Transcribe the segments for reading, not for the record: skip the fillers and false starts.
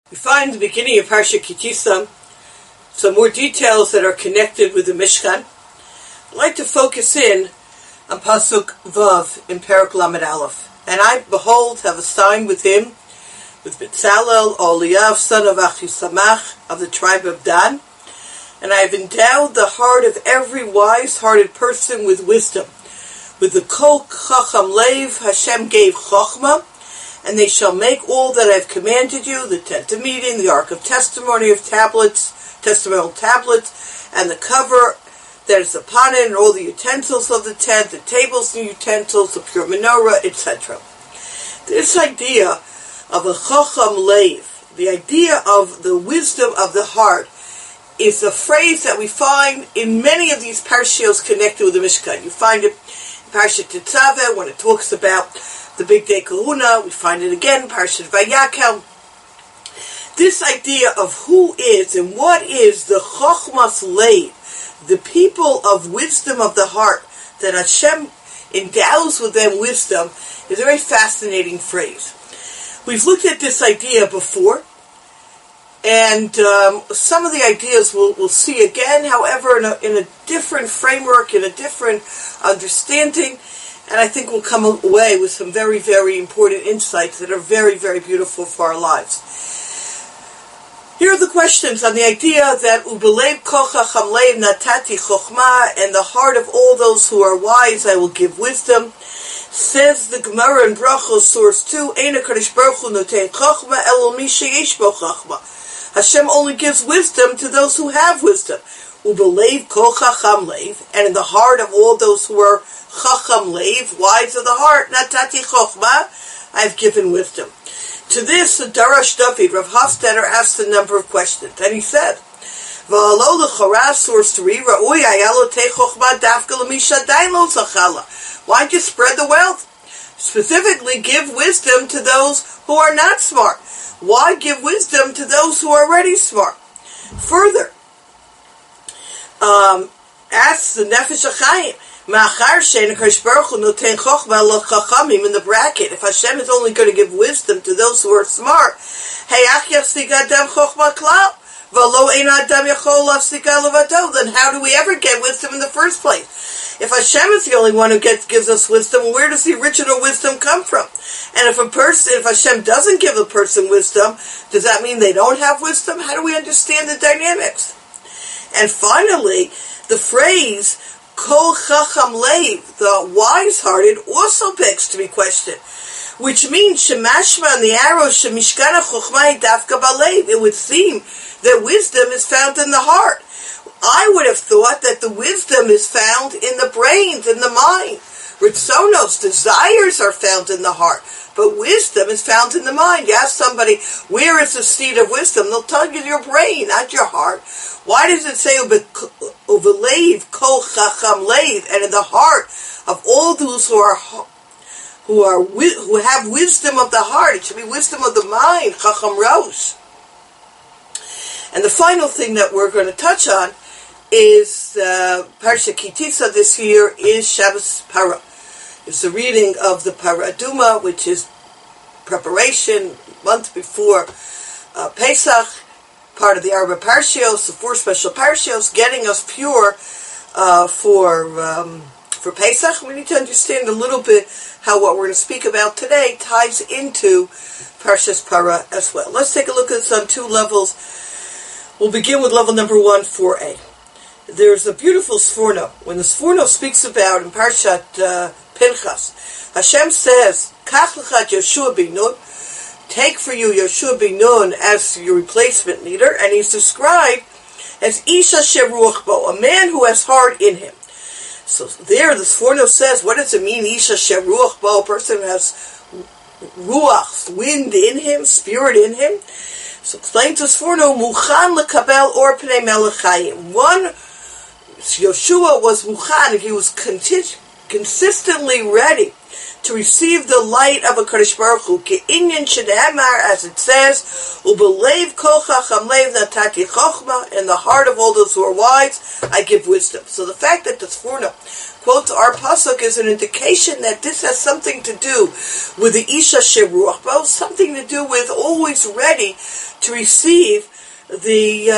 We find in the beginning of Parsha Kitisa some more details that are connected with the Mishkan. I'd like to focus in on Pasuk Vav in Perek Lamed Aleph. And I, behold, have assigned with him, with Betzalel, Oliav, son of Achisamach, of the tribe of Dan, and I have endowed the heart of every wise-hearted person with wisdom. With the Kol Chacham Lev, Hashem gave Chochmah, and they shall make all that I have commanded you, the tent of meeting, the ark of testimony of tablets, testimonial tablets, and the cover that is upon it, and all the utensils of the tent, the tables and utensils, the pure menorah, etc. This idea of a Chacham Lev, the idea of the wisdom of the heart, is a phrase that we find in many of these parshios connected with the Mishkan. You find it in Parshat Tetzaveh when it talks about the Big Day Kahuna. We find it again in Parshat Vayakel. This idea of who is and what is the Chochmas Lev, the people of wisdom of the heart, that Hashem endows with them wisdom, is a very fascinating phrase. We've looked at this idea before, and some of the ideas we'll see again, however, in a different framework, in a different understanding, and I think we'll come away with some very, very important insights that are very, very beautiful for our lives. Here are the questions on the idea that Ubelev Kol Chacham Lev Natati Chochmah, and the heart of all those who are wise I will give wisdom. Says the Gemara in Brachos, source 2, Ein HaKadosh Baruch Hu Noten Chochmah Elo Mi Sheyesh Bo Chochmah. Hashem only gives wisdom to those who have wisdom. Ubelev Kol Chacham Lev, and in the heart of all those who are Chacham Lev, wise of the heart, Natati Chochmah, I have given wisdom. To this, the Darash David, Rav Hofstadter, asked a number of questions, and he said, V'alo l'chora, source 3, Ra'ui ayalo te chochmah dafka l'misha dain lo zachala. Why'd you spread the wealth? Specifically, give wisdom to those who are not smart. Why give wisdom to those who are already smart? Further, asks the Nefesh HaChaim, Ma'achar she'en HaKadosh Baruch Hu noten chochmah l'chachamim, in the bracket, if Hashem is only going to give wisdom to those who are smart, heyach yachzik adam chochmah klal, v'lo ein adam yachol lafsika levado, then how do we ever get wisdom in the first place? If Hashem is the only one who gives us wisdom, where does the original wisdom come from? And if Hashem doesn't give a person wisdom, does that mean they don't have wisdom? How do we understand the dynamics? And finally, the phrase Kol Chacham Lev, the wise-hearted, also begs to be questioned, which means Shemashma and the arrow Shemishkana Chochmah Dafka Balev. It would seem that wisdom is found in the heart. I would have thought that the wisdom is found in the brains, in the mind. Ritzonos, desires, are found in the heart, but wisdom is found in the mind. You ask somebody, where is the seat of wisdom? They'll tell you your brain, not your heart. Why does it say Uvelev Kol Chacham Lev, and in the heart of all those who have wisdom of the heart? It should be wisdom of the mind, Chacham Rosh. And the final thing that we're going to touch on is Parsha Kitisa this year is Shabbos Para. It's the reading of the Para Aduma, which is preparation month before Pesach, part of the Arba Parshios, the 4 special Parshios, getting us pure for Pesach. We need to understand a little bit how what we're going to speak about today ties into Parshas Para as well. Let's take a look at this on 2 levels. We'll begin with level number 1, 4a. There's a beautiful Sforno. When the Sforno speaks about in Parshat Pinchas, Hashem says, Kach lechat Yoshua bin Nun, take for you Yoshua bin Nun as your replacement leader, and he's described as Isha Sheruach Bo, a man who has heart in him. So there the Sforno says, what does it mean, Isha Sheruach Bo, a person who has ruach, wind in him, spirit in him? So explains the Sforno, Muchan lekabel or pnei melech chayim. One, Yoshua was muchan, he was consistently ready to receive the light of a Kadosh Baruch Hu, Ke'inyan Shedemar, as it says, Ubelev Kol Chacham Lev Natati Chochmah, in the heart of all those who are wise, I give wisdom. So the fact that the Sforno quotes our pasuk as an indication that this has something to do with the Isha Sheruach, but something to do with always ready to receive the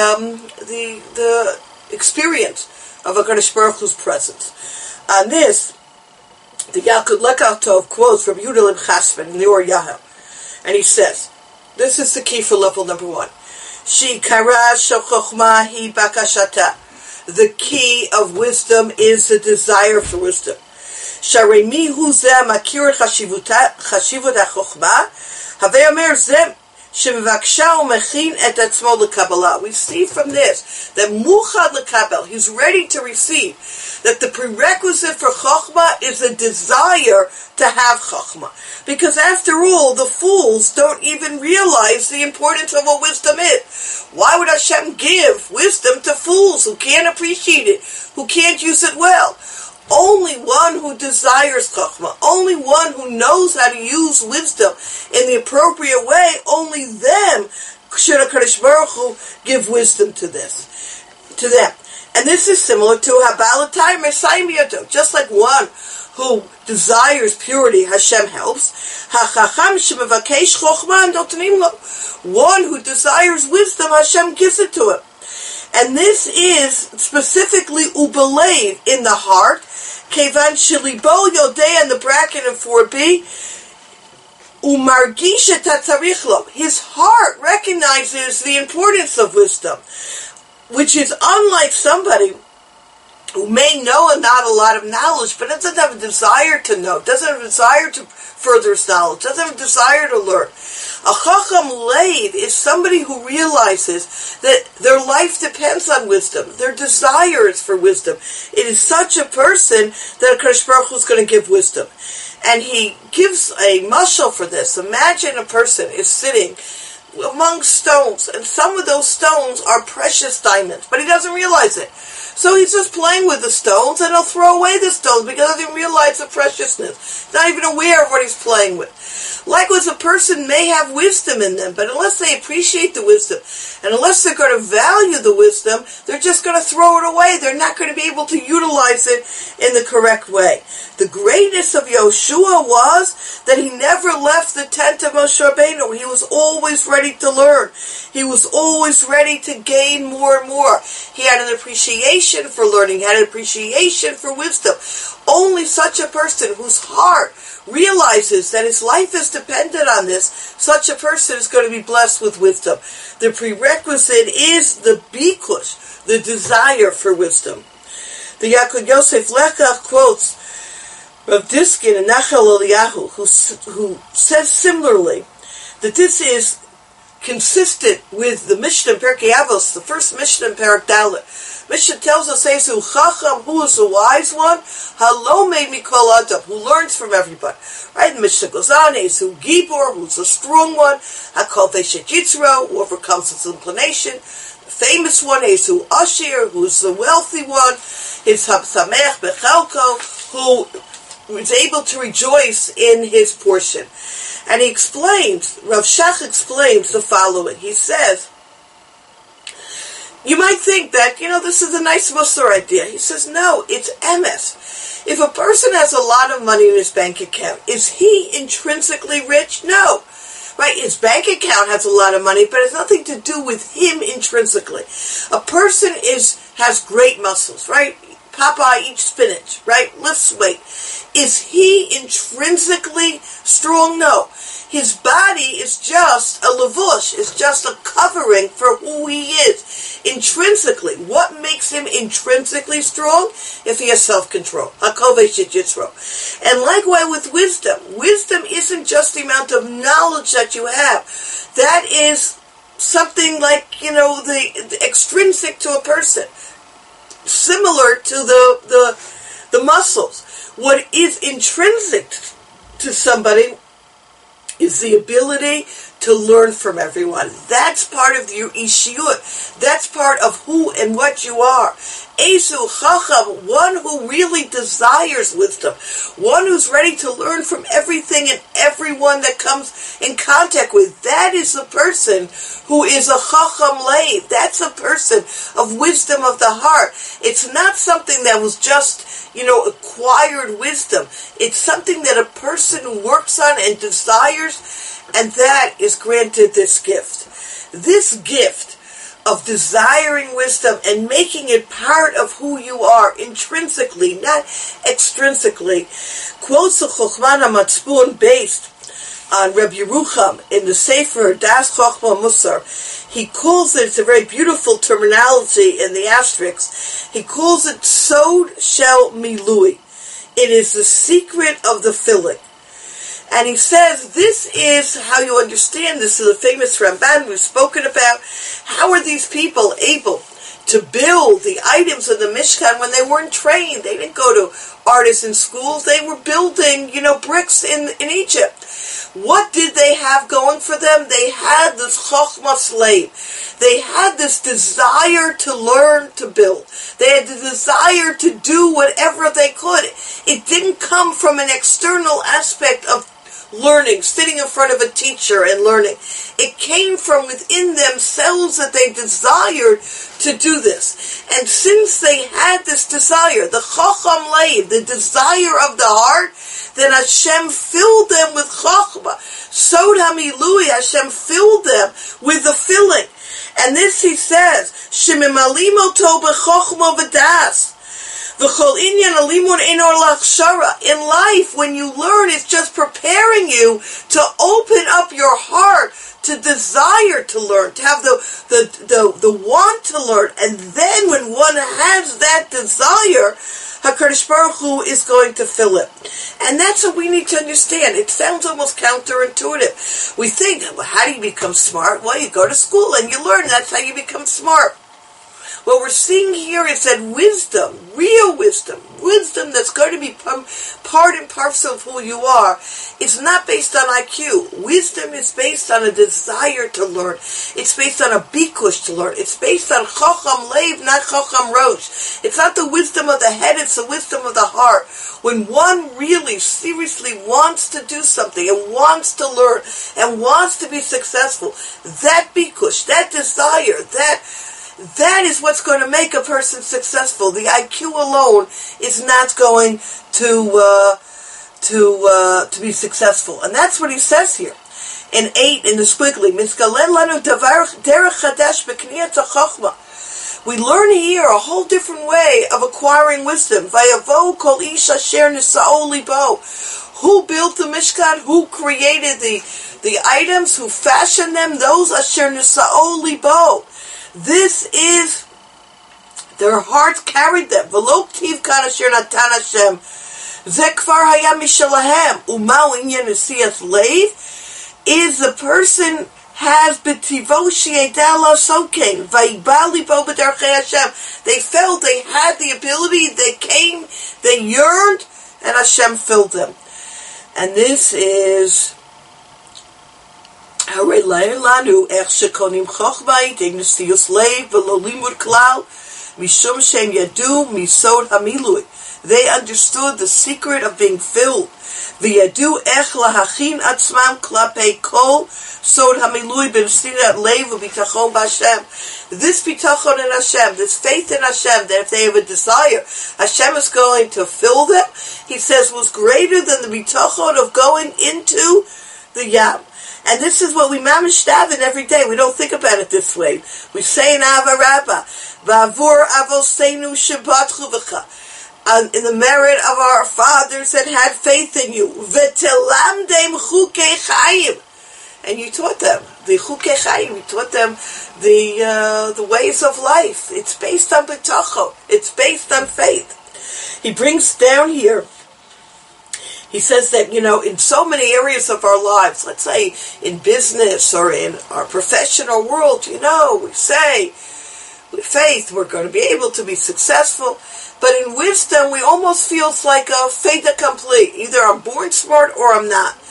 experience of HaKadosh Baruch Hu's presence. On this, the Yalkut Lekach Tov quotes from Yehuda Leib Chasman in the Or Yahel, and he says, this is the key for level number 1. Shikara Shochochma Hi Bakashata. The key of wisdom is the desire for wisdom. Sharemi Hu Zeh Makir Chashivut HaChochma Havei Omer Zeh Shemvaksha Umechin Et Atzmo LeKabbalah. We see from this that Muchad LeKabel, he's ready to receive, that the prerequisite for Chochma is a desire to have Chochma. Because after all, the fools don't even realize the importance of what wisdom is. Why would Hashem give wisdom to fools who can't appreciate it, who can't use it well? Only one who desires Chochmah, only one who knows how to use wisdom in the appropriate way, only them should HaKadosh Baruch Hu give wisdom to them. And this is similar to Habalatai Mesayim B'Yado. Just like one who desires purity, Hashem helps. HaChacham Shemevakesh Chochmah Notanim Lo. One who desires wisdom, Hashem gives it to him. And this is specifically ubelev, in the heart. Kevan Shilibo Yodei, in the bracket of 4b. Umargish tatzarich lo. His heart recognizes the importance of wisdom, which is unlike somebody who may know not a lot of knowledge, but doesn't have a desire to know, doesn't have a desire to further his knowledge, doesn't have a desire to learn. A chacham leiv is somebody who realizes that their life depends on wisdom, their desire is for wisdom. It is such a person that HaKadosh Baruch Hu is going to give wisdom. And he gives a mashal for this. Imagine a person is sitting among stones, and some of those stones are precious diamonds, but he doesn't realize it. So he's just playing with the stones, and he'll throw away the stones because he doesn't realize the preciousness. He's not even aware of what he's playing with. Likewise, a person may have wisdom in them, but unless they appreciate the wisdom, and unless they're going to value the wisdom, they're just going to throw it away. They're not going to be able to utilize it in the correct way. The greatness of Yoshua was that he never left the tent of Moshe Rabbeinu. He was always ready to learn. He was always ready to gain more and more. He had an appreciation for learning, had an appreciation for wisdom. Only such a person whose heart realizes that his life is dependent on this, such a person is going to be blessed with wisdom. The prerequisite is the bikush, the desire for wisdom. The Yaakov Yosef Lekach quotes Rav Diskin and Nachal Eliyahu, who says similarly that this is consistent with the Mishnah in Perkei Avos, the first Mishnah in Perek Dalet. Mishnah tells us, Ezu Chacham, who is the wise one, Halo made Mikol Adam, who learns from everybody. Right? The Mishnah goes on, Ezu Gibor, who's the strong one, Hakol Veshet Yitzro, who overcomes its inclination. The famous one, Ezu Ashir, who's the wealthy one, is Samech Bechalko, who is able to rejoice in his portion. And he explains, Rav Shach explains the following. He says, you might think that, this is a nice Musar idea. He says, no, it's emes. If a person has a lot of money in his bank account, is he intrinsically rich? No. Right? His bank account has a lot of money, but it has nothing to do with him intrinsically. A person has great muscles, right? Popeye eats spinach, right? Lifts weight. Is he intrinsically strong? No. His body is just a levush, is just a covering for who he is. Intrinsically, what makes him intrinsically strong? If he has self-control. And likewise with wisdom. Wisdom isn't just the amount of knowledge that you have. That is something like, the extrinsic to a person. Similar to the muscles. What is intrinsic to somebody is the ability to learn from everyone. That's part of your ishiyut. That's part of who and what you are. Ezu Chacham, one who really desires wisdom, one who's ready to learn from everything and everyone that comes in contact with. That is the person who is a Chacham Leiv. That's a person of wisdom of the heart. It's not something that was just, acquired wisdom. It's something that a person works on and desires, and that is granted this gift. This gift of desiring wisdom and making it part of who you are intrinsically, not extrinsically, quotes the Chochman HaMatzpun based on Reb Yerucham in the Sefer Das Chochma Musar. He calls it, it's a very beautiful terminology in the asterisks, he calls it Sod Shel Milui. It is the secret of the filling. And he says, this is how you understand this. Is a famous Ramban we've spoken about. How are these people able to build the items of the Mishkan when they weren't trained? They didn't go to artisan schools. They were building, bricks in Egypt. What did they have going for them? They had this Chochmas Leiv. They had this desire to learn to build. They had the desire to do whatever they could. It didn't come from an external aspect of learning, sitting in front of a teacher and learning. It came from within themselves that they desired to do this. And since they had this desire, the Chacham Leiv, the desire of the heart, then Hashem filled them with Chachma. Sod HaMilui, Hashem filled them with the filling. And this he says, Shemimalim oto b'chochma v'das. In life, when you learn, it's just preparing you to open up your heart to desire to learn, to have the want to learn. And then when one has that desire, HaKadosh Baruch Hu is going to fill it. And that's what we need to understand. It sounds almost counterintuitive. We think, well, how do you become smart? Well, you go to school and you learn. That's how you become smart. What we're seeing here is that wisdom, real wisdom that's going to be part and parcel of who you are, is not based on IQ. Wisdom is based on a desire to learn. It's based on a bikush to learn. It's based on Chacham Leiv, not Chacham Rosh. It's not the wisdom of the head, it's the wisdom of the heart. When one really, seriously wants to do something and wants to learn and wants to be successful, that bikush, that desire, that is what's going to make a person successful. The IQ alone is not going to be successful. And that's what he says here. In 8, in the squiggly, we learn here a whole different way of acquiring wisdom. Who built the Mishkan? Who created the items? Who fashioned them? Those asher nisa'o libo. This is, their hearts carried them. V'lo ktiv kan asher natan Hashem. Ze kvar haya mishalahem. Umau inyan nesiyas leiv. Is the person has b'tivo she'edeh lasokein. V'yibal libo b'derchei Hashem. They felt they had the ability. They came. They yearned, and Hashem filled them. And this is. They understood the secret of being filled. This bitachon in Hashem, this faith in Hashem, that if they have a desire, Hashem is going to fill them, he says, was greater than the bitachon of going into the Yam. And this is what we mamish daven every day. We don't think about it this way. We say in Ava Rabbah, V'avur avoseinu shebatchu v'cha, in the merit of our fathers that had faith in you. V'telamdem chukei chayim. And you taught them the chukei chayim. You taught them the ways of life. It's based on bitachon. It's based on faith. He brings down here. He says that, in so many areas of our lives, let's say in business or in our professional world, we say, with faith, we're going to be able to be successful. But in wisdom, we almost feel it's like a fait accompli. Either I'm born smart or I'm not.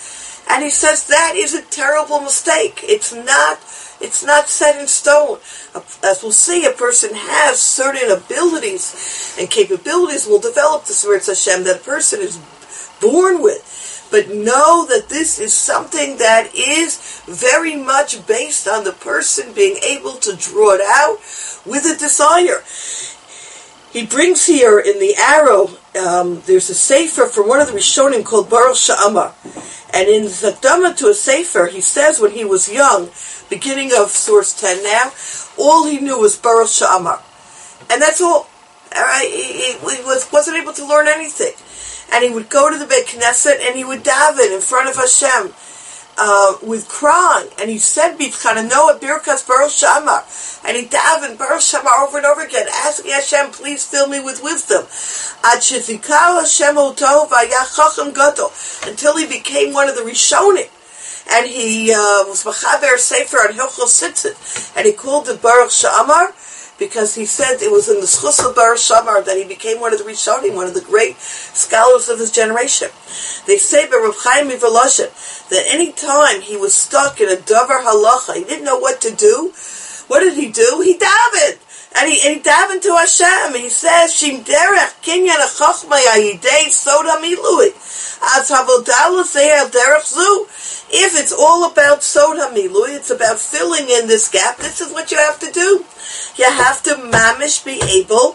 And he says that is a terrible mistake. It's not set in stone. As we'll see, a person has certain abilities and capabilities will develop the Smiras Hashem that a person is born with. But know that this is something that is very much based on the person being able to draw it out with a desire. He brings here in the arrow, there's a sefer from one of the Rishonim called Baruch She'amar. And in Zakdama to a sefer, he says when he was young, beginning of source 10 now, all he knew was Baruch She'amar. And that's all. He wasn't able to learn anything. And he would go to the Beit Knesset and he would daven in front of Hashem with crying. And he said, B'tchananoah Birkas Baruch She'amar. And he davened Baruch She'amar over and over again, asking Hashem, please fill me with wisdom. Ad shezikah Hashem oto v'ayah chacham gadol. Until he became one of the Rishonim. And he was Machaber Sefer on Hilchos Tzitzit. And he called it Baruch She'amar, because he said it was in the Schus of Baruch She'amar that he became one of the Rishonim, one of the great scholars of his generation. They say by Reb Chaim Mivolozhin that any time he was stuck in a davar halacha, he didn't know what to do. What did he do? He davened. And he davened to Hashem. He says, Shim derech kinyan hachma yayidei sod hamilui. Az havodah l'seir derech zu. If it's all about sod hamilui, it's about filling in this gap, this is what you have to do. You have to mamish be able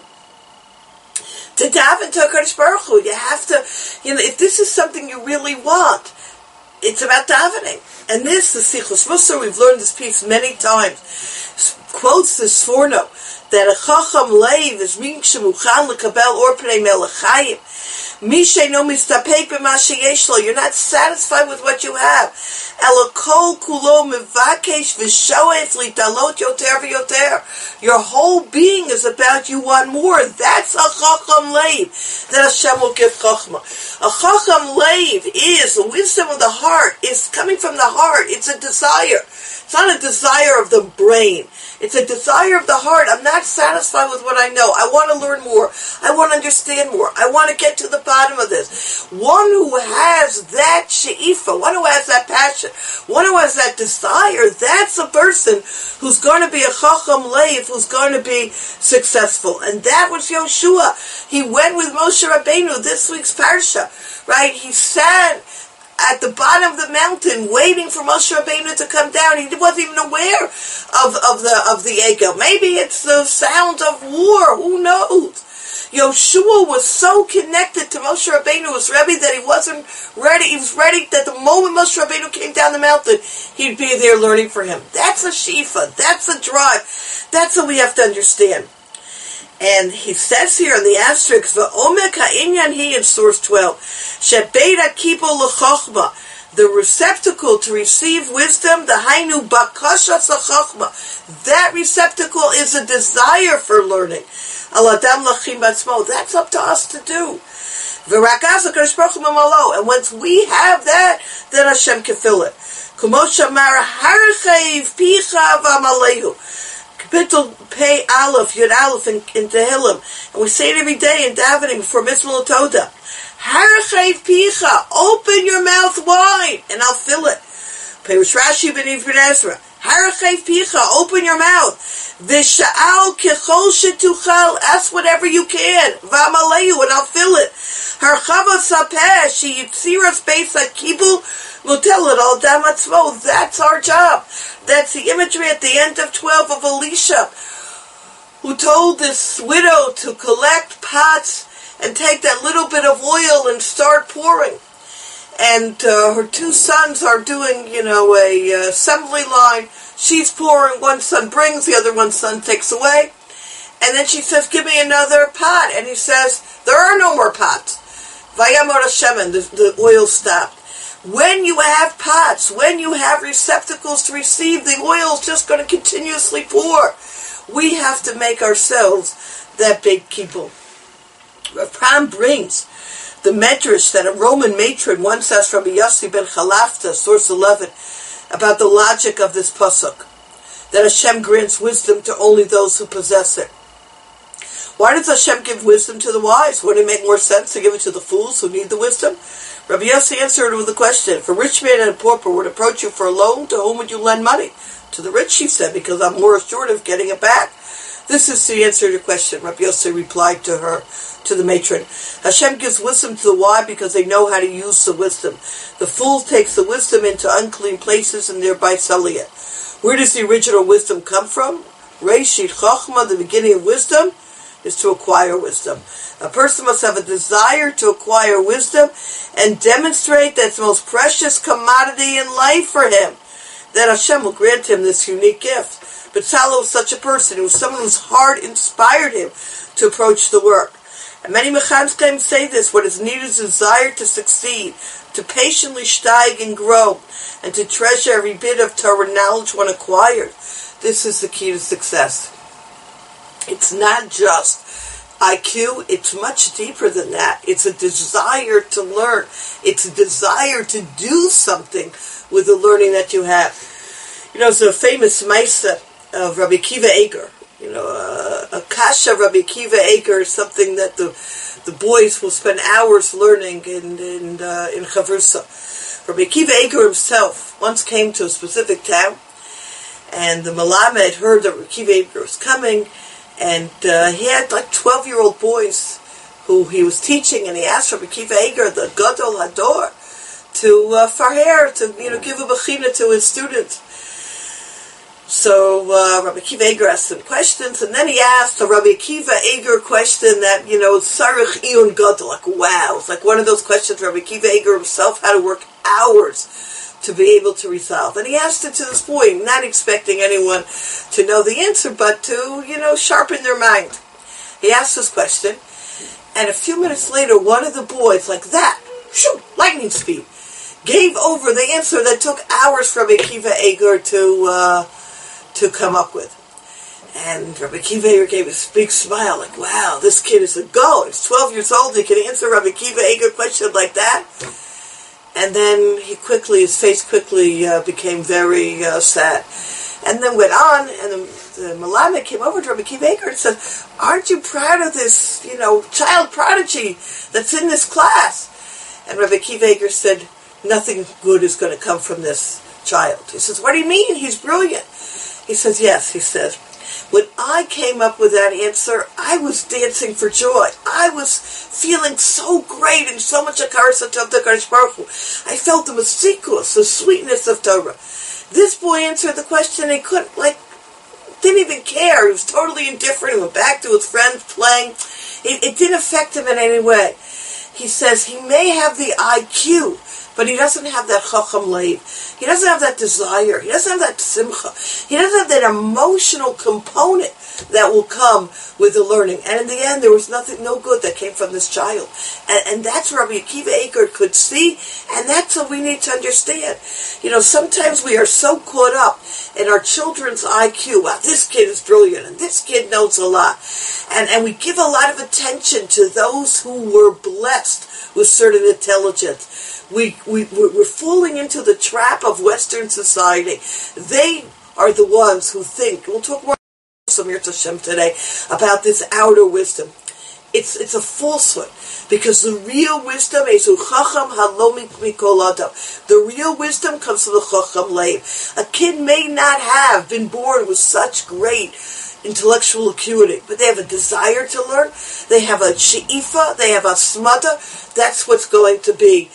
to daven to HaKadosh Baruch Hu. You have to, if this is something you really want, it's about davening. And this, the Sichos Musar, we've learned this piece many times, quotes the Sforno, that a Chacham Leiv is Mim Shemuchan L'Kabel Or Pnei Melech Chayim. Misheino mistapek b'ma sheyesh lo. You're not satisfied with what you have. Elokol kulo mevakesh v'shoef litalot yoter v'yoter. Your whole being is about you want more. That's a Chacham Leiv, that Hashem will give Chachma. A Chacham Leiv is the wisdom of the heart. It's coming from the heart. It's a desire. It's not a desire of the brain. It's a desire of the heart. I'm not satisfied with what I know. I want to learn more. I want to understand more. I want to get to the bottom of this. One who has that she'ifa, one who has that passion, one who has that desire, that's a person who's going to be a Chacham Leiv, who's going to be successful. And that was Yoshua. He went with Moshe Rabbeinu, this week's parsha, right? He sat at the bottom of the mountain, waiting for Moshe Rabbeinu to come down. He wasn't even aware of the Egel. Maybe it's the sound of war. Who knows? Yoshua was so connected to Moshe Rabbeinu's Rebbe that he wasn't ready. He was ready that the moment Moshe Rabbeinu came down the mountain, he'd be there learning for him. That's a shifa. That's a drive. That's what we have to understand. And he says here in the asterisk, V'omek ha'inyan hi in source 12, Shebeit ha'kibo l'chochma, the receptacle to receive wisdom, the hainu bakashas ha'chochma. That receptacle is a desire for learning. Al adam lachim batzmo. That's up to us to do. V'rakaz ha'kadosh baruch hu mamalo. And once we have that, then Hashem can fill it. Kumot shamar harchev picha v'amalehu. Kapitel Pei Aleph, Yud Aleph in Tehillim. And we say it every day in davening before Mitzvah L'Toda. Harachev Picha, open your mouth wide, and I'll fill it. Perush Rashi ben Ezra. Harachev Picha, open your mouth. V'sha'al kechol shetuchal, ask whatever you can. V'amalehu, and I'll fill it. Harchava sapeh, she'yitziras beis ha'kibul, Mutelit al damatzmo. That's our job. That's the imagery at the end of 12 of Elisha, who told this widow to collect pots and take that little bit of oil and start pouring. And her two sons are doing, a assembly line. She's pouring, one son brings, the other one son takes away. And then she says, give me another pot. And he says, there are no more pots. Vayamar Hashem, and the oil stopped. When you have pots, when you have receptacles to receive, the oil is just going to continuously pour. We have to make ourselves that big kibbutz. Rav Pram brings the medrash that a Roman matron once asked from Yossi ben Chalafta, source 11, about the logic of this pasuk, that Hashem grants wisdom to only those who possess it. Why does Hashem give wisdom to the wise? Wouldn't it make more sense to give it to the fools who need the wisdom? Rabbi Yossi answered with a question. If a rich man and a pauper would approach you for a loan, to whom would you lend money? To the rich, she said, because I'm more assured of getting it back. This is the answer to your question. Rabbi Yossi replied to the matron. Hashem gives wisdom to the wise because they know how to use the wisdom. The fool takes the wisdom into unclean places and thereby sully it. Where does the original wisdom come from? Reishit Chochma, the beginning of wisdom, is to acquire wisdom. A person must have a desire to acquire wisdom and demonstrate that it's the most precious commodity in life for him. Then Hashem will grant him this unique gift. But Tzalo was such a person. He was someone whose heart inspired him to approach the work. And many Mechanskim say this: what is needed is desire to succeed, to patiently steig and grow, and to treasure every bit of Torah knowledge one acquired. This is the key to success. It's not just IQ, it's much deeper than that. It's a desire to learn. It's a desire to do something with the learning that you have. It's a famous Maisa of Rabbi Akiva Eiger. A kasha of Rabbi Akiva Eiger is something that the boys will spend hours learning in Chavrusa. Rabbi Akiva Eiger himself once came to a specific town, and the Malamed heard that Rabbi Akiva Eiger was coming, and he had 12-year-old boys who he was teaching, and he asked Rabbi Akiva Eiger, the Gadol Hador, to farher, to give a bechina to his students. So Rabbi Akiva Eiger asked him questions, and then he asked the Rabbi Akiva Eiger question that, Sarich Iyun Gadol, wow. It's like one of those questions Rabbi Akiva Eiger himself had to work hours to be able to resolve. And he asked it to this boy, not expecting anyone to know the answer, but to, sharpen their mind. He asked this question, and a few minutes later, one of the boys, like that, lightning speed, gave over the answer that took hours for Rabbi Akiva Eiger to come up with. And Rabbi Akiva Eiger gave a big smile, like, wow, this kid is a go. He's 12 years old, he can answer Rabbi Akiva Eiger question like that. And then his face quickly became very sad. And then went on, and the Malamed came over to Rabbi Akiva Eiger and said, aren't you proud of this, child prodigy that's in this class? And Rabbi Akiva Eiger said, nothing good is going to come from this child. He says, what do you mean? He's brilliant. He says, yes, he says, when I came up with that answer, I was dancing for joy. I was feeling so great and so much akarsa tov HaKadosh Baruch Hu. I felt the masikus, the sweetness of Torah. This boy answered the question, he didn't even care. He was totally indifferent. He went back to his friends playing. It didn't affect him in any way. He says he may have the IQ, but he doesn't have that chacham leiv. He doesn't have that desire. He doesn't have that simcha. He doesn't have that emotional component that will come with the learning. And in the end, there was no good that came from this child. And that's what Rabbi Akiva Eiger could see, and that's what we need to understand. Sometimes we are so caught up in our children's IQ. Wow, this kid is brilliant, and this kid knows a lot. And we give a lot of attention to those who were blessed with certain intelligence. We're falling into the trap of Western society. They are the ones who think. We'll talk more about Hashem today about this outer wisdom. It's a falsehood, because the real wisdom is chacham halomi mikol adam. The real wisdom comes from the chacham leiv. A kid may not have been born with such great intellectual acuity, but they have a desire to learn. They have a she'ifa. They have a smada. That's what's going to be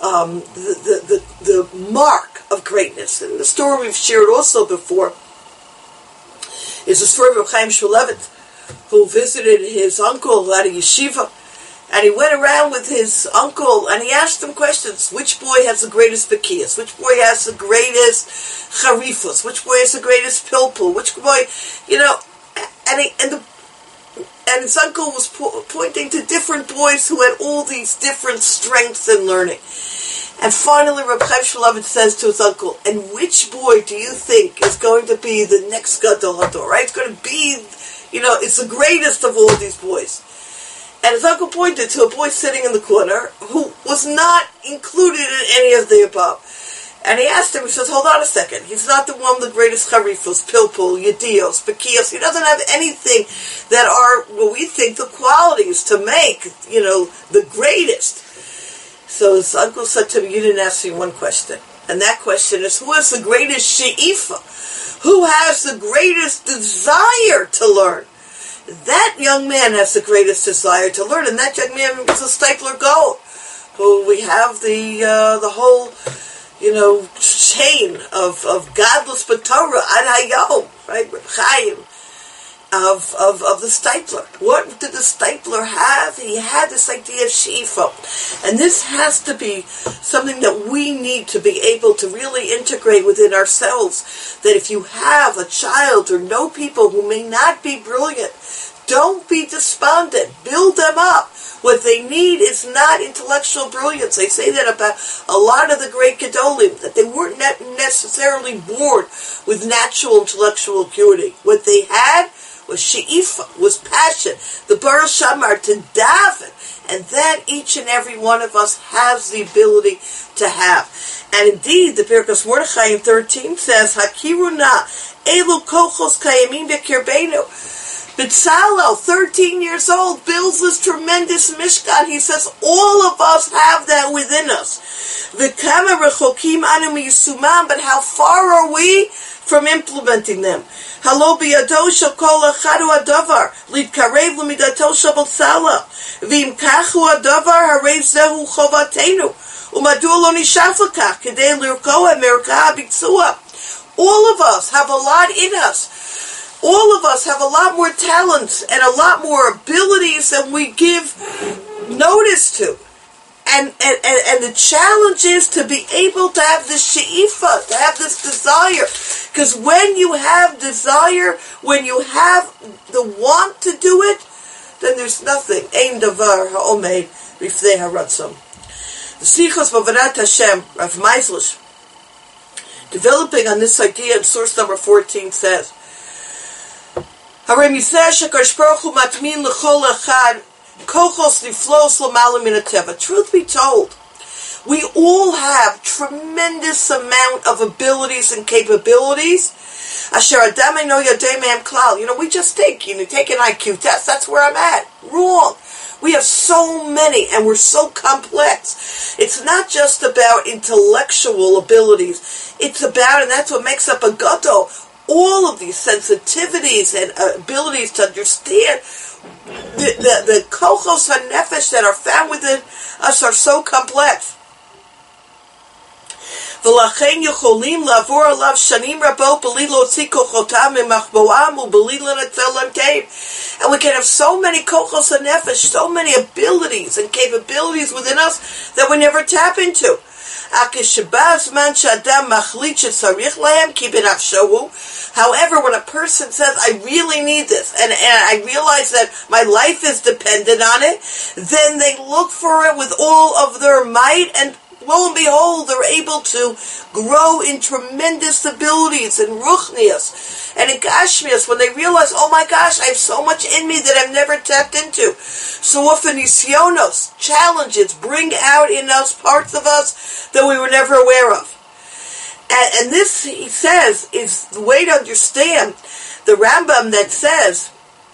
the mark of greatness. And the story we've shared also before is the story of Chaim Shmulevitz, who visited his uncle at a yeshiva, and he went around with his uncle and he asked him questions. Which boy has the greatest bekias? Which boy has the greatest charifus? Which boy has the greatest pilpul? Which boy, and his uncle was pointing to different boys who had all these different strengths in learning. And finally, Reb Chaim Shmulevitz says to his uncle, and which boy do you think is going to be the next Gadol Hador, right? It's going to be, it's the greatest of all these boys. And his uncle pointed to a boy sitting in the corner who was not included in any of the above. And he asked him, he says, hold on a second. He's not the one with the greatest charifos, pilpul, yedios, bekios. He doesn't have anything that are, what we think, the qualities to make, the greatest. So his uncle said to him, you didn't ask me one question. And that question is, who has the greatest she'ifa? Who has the greatest desire to learn? That young man has the greatest desire to learn. And that young man was a Steipler Gold, who we have the whole chain of godless b'Torah ad hayom, right? Reb Chaim of the Steipler. What did the Steipler have? He had this idea of she'ifah, and this has to be something that we need to be able to really integrate within ourselves. That if you have a child or know people who may not be brilliant, don't be despondent. Build them up. What they need is not intellectual brilliance. They say that about a lot of the great Gedolim, that they weren't necessarily born with natural intellectual acuity. What they had was she'ifa, was passion, the Baruch Shamar, to daven, and that each and every one of us has the ability to have. And indeed, the Birkas Mordechai in 13 says, Hakiru na elu kochos kayamim bekirbeinu. Bitzalel, 13 years old, builds this tremendous Mishkan. He says, all of us have that within us. V'kama rechokim anu miyisumam, but how far are we from implementing them? Halo biyado shel kol echad hu hadavar, litkarev lemidato shel Bitzalel. V'im kach hu hadavar, harei zehu chovatenu. Umadu lo nishaf l'kach, kedei lirkoa merkah bitzua. All of us have a lot in us. All of us have a lot more talents and a lot more abilities than we give notice to. And the challenge is to be able to have this she'ifa, to have this desire. Because when you have desire, when you have the want to do it, then there's nothing. Ein davar ha'omed b'fnei haratzon. The Sichos B'Avodat Hashem, Rav Meislish, developing on this idea in source number 14 says, Truth be told, we all have tremendous amount of abilities and capabilities. We just think, take an IQ test, that's where I'm at. Wrong. We have so many, and we're so complex. It's not just about intellectual abilities. It's about, and that's what makes up a gadol, all of these sensitivities and abilities to understand the kochos hanefesh that are found within us are so complex. And we can have so many kochos hanefesh, so many abilities and capabilities within us that we never tap into. However, when a person says, I really need this, and I realize that my life is dependent on it, then they look for it with all of their might, and lo and behold, they're able to grow in tremendous abilities and ruchnias and in gashmias when they realize, oh my gosh, I have so much in me that I've never tapped into. So often nisyonos, challenges, bring out in us parts of us that we were never aware of. And this, he says, is the way to understand the Rambam that says,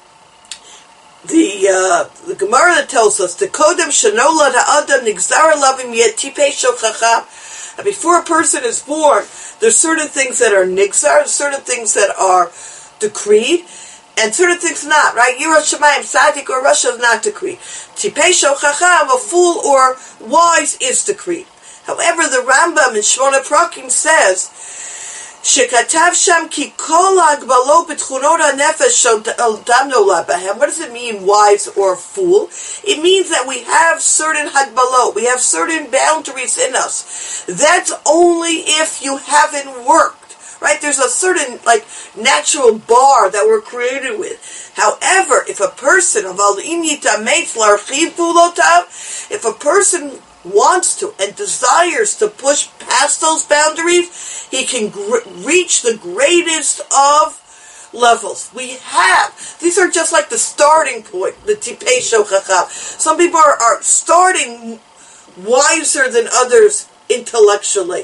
the Gemara that tells us the Kodem Shanola Ha'adam Nigzar Lavim Yet Tipei Shochacha. Before a person is born, there's certain things that are nigzar, certain things that are decreed, and certain things not. Right? Yiras Shemayim Tzaddik or Rasha is not decreed. Tipei Shochacha, a fool or wise, is decreed. However, the Rambam in Shmona Prakim says, Shekatav sham ki kol hagbalo b'tchunot hanefesh sh'adam nolad b'hem. What does it mean, wise or fool? It means that we have certain hagbalot, we have certain boundaries in us. That's only if you haven't worked, right? There's a certain, natural bar that we're created with. However, if a person, if a person wants to and desires to push past those boundaries, he can reach the greatest of levels. These are just like the starting point, the tipei shochacha. Some people are starting wiser than others intellectually.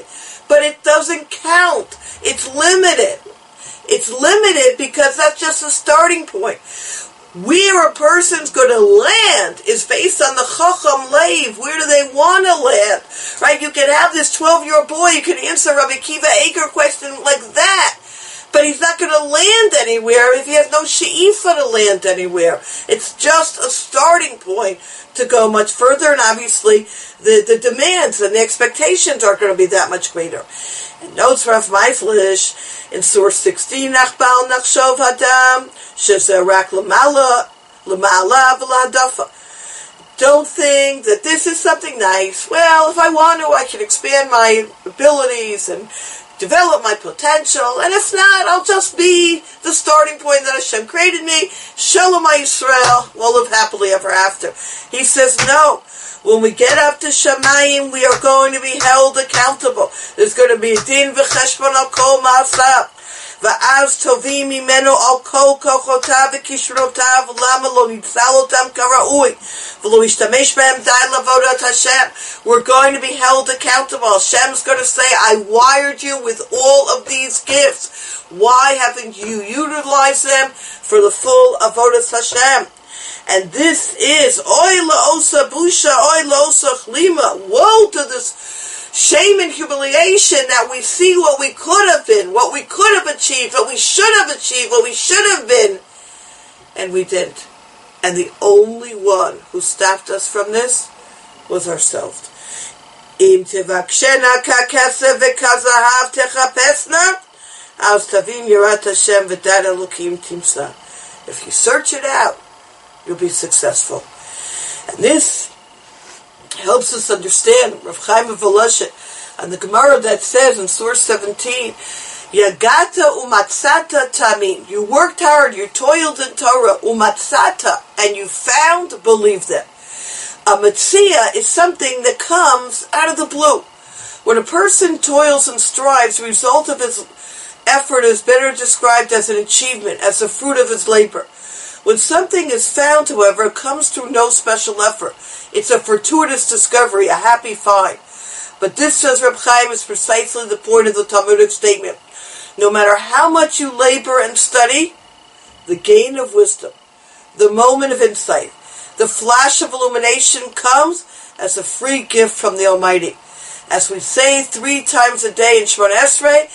but it doesn't count. It's limited. It's limited because that's just a starting point. Where a person's going to land is based on the Chacham Leiv. Where do they want to land? Right? You can have this 12-year-old boy, you can answer Rabbi Akiva Eiger question like that. But he's not going to land anywhere if he has no she'ifa to land anywhere. It's just a starting point to go much further, and obviously the demands and the expectations are going to be that much greater. And notes Rav Meislish in source 16, Nachbal Nachshov Hadam, Shezerak Lamala V'Lahadafa. Don't think that this is something nice. Well, if I want to, I can expand my abilities and develop my potential, and if not, I'll just be the starting point that Hashem created me. Shalom Yisrael, we'll live happily ever after. He says, no. When we get up to Shamayim, we are going to be held accountable. There's going to be a din v'cheshbon al kol ma'asav. Va'az tovim imenu al kol kochotav v'kishrotav v'lama lo nitzal otam kara'ui v'lo ishtamesh behem dai lavodat Hashem. We're going to be held accountable. Hashem's going to say, I wired you with all of these gifts. Why haven't you utilized them for the full avodat Hashem? And this is oy la'osa busha, oy la'osa chlima. Woe to this shame and humiliation that we see what we could have been, what we could have achieved, what we should have achieved, what we should have been, and we didn't. And the only one who stopped us from this was ourselves. Im tevakshena kakesef v'kazahav techapesna, az tavim yirat Hashem v'dad Elokim timsa. If you search it out, you'll be successful. And this helps us understand Rav Chaim of Voloshin and the Gemara that says in source 17, Yagata umatzata tamin. You worked hard, you toiled in Torah, umatzata, and you found, believe them. A matzia is something that comes out of the blue. When a person toils and strives, the result of his effort is better described as an achievement, as the fruit of his labor. When something is found, however, it comes through no special effort. It's a fortuitous discovery, a happy find. But this, says Reb Chaim, is precisely the point of the Talmudic statement. No matter how much you labor and study, the gain of wisdom, the moment of insight, the flash of illumination comes as a free gift from the Almighty. As we say 3 times a day in Shemona Esrei,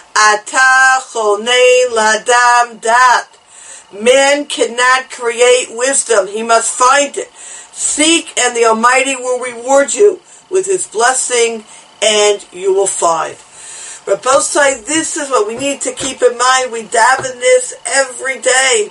Ata chonein ladam dat. Man cannot create wisdom. He must find it. Seek, and the Almighty will reward you with His blessing, and you will find. Rabbosai, this is what we need to keep in mind. We daven this every day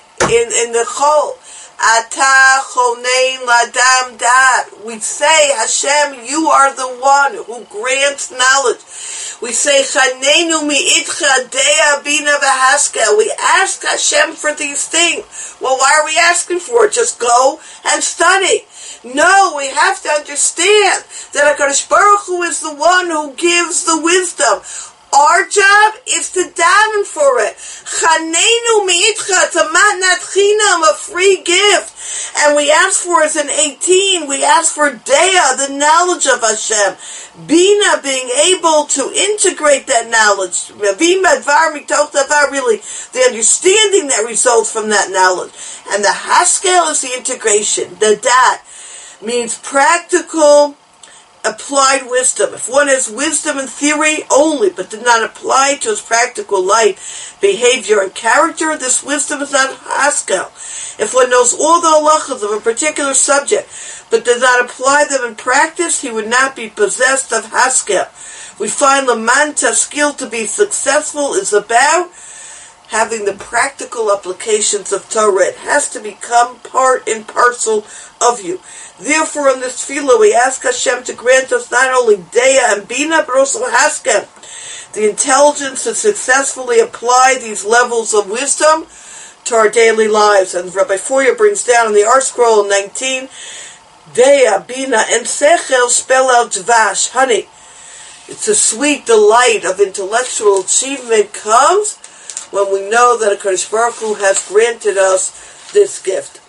in the Chol. Ata chonein ladam dat. We say, Hashem, you are the one who grants knowledge. We say, Chanenu mi'itcha dea bina v'haskell. We ask Hashem for these things. Well, why are we asking for it? Just go and study. No, we have to understand that HaKadosh Baruch Hu is the one who gives the wisdom. Our job is to daven for it. Chanenu mi'itcha, it's a matnat chinam, a free gift. And we ask for, as in 18, we ask for Dea, the knowledge of Hashem. Bina, being able to integrate that knowledge. Bima dvar mitoch davar, really, the understanding that results from that knowledge. And the haskel is the integration. The dat means practical, applied wisdom. If one has wisdom in theory only, but did not apply it to his practical life, behavior, and character, this wisdom is not haskel. If one knows all the halachas of a particular subject, but did not apply them in practice, he would not be possessed of haskel. We find Laman Taskil to be successful is about having the practical applications of Torah. It has to become part and parcel of you. Therefore, in this tefillah, we ask Hashem to grant us not only Dea and Bina, but also Haskel, the intelligence to successfully apply these levels of wisdom to our daily lives. And Rabbi Foya brings down in the Art Scroll 19, Dea, Bina, and Sechel spell out Dvash, honey. It's a sweet delight of intellectual achievement comes when we know that HaKadosh Baruch Hu has granted us this gift.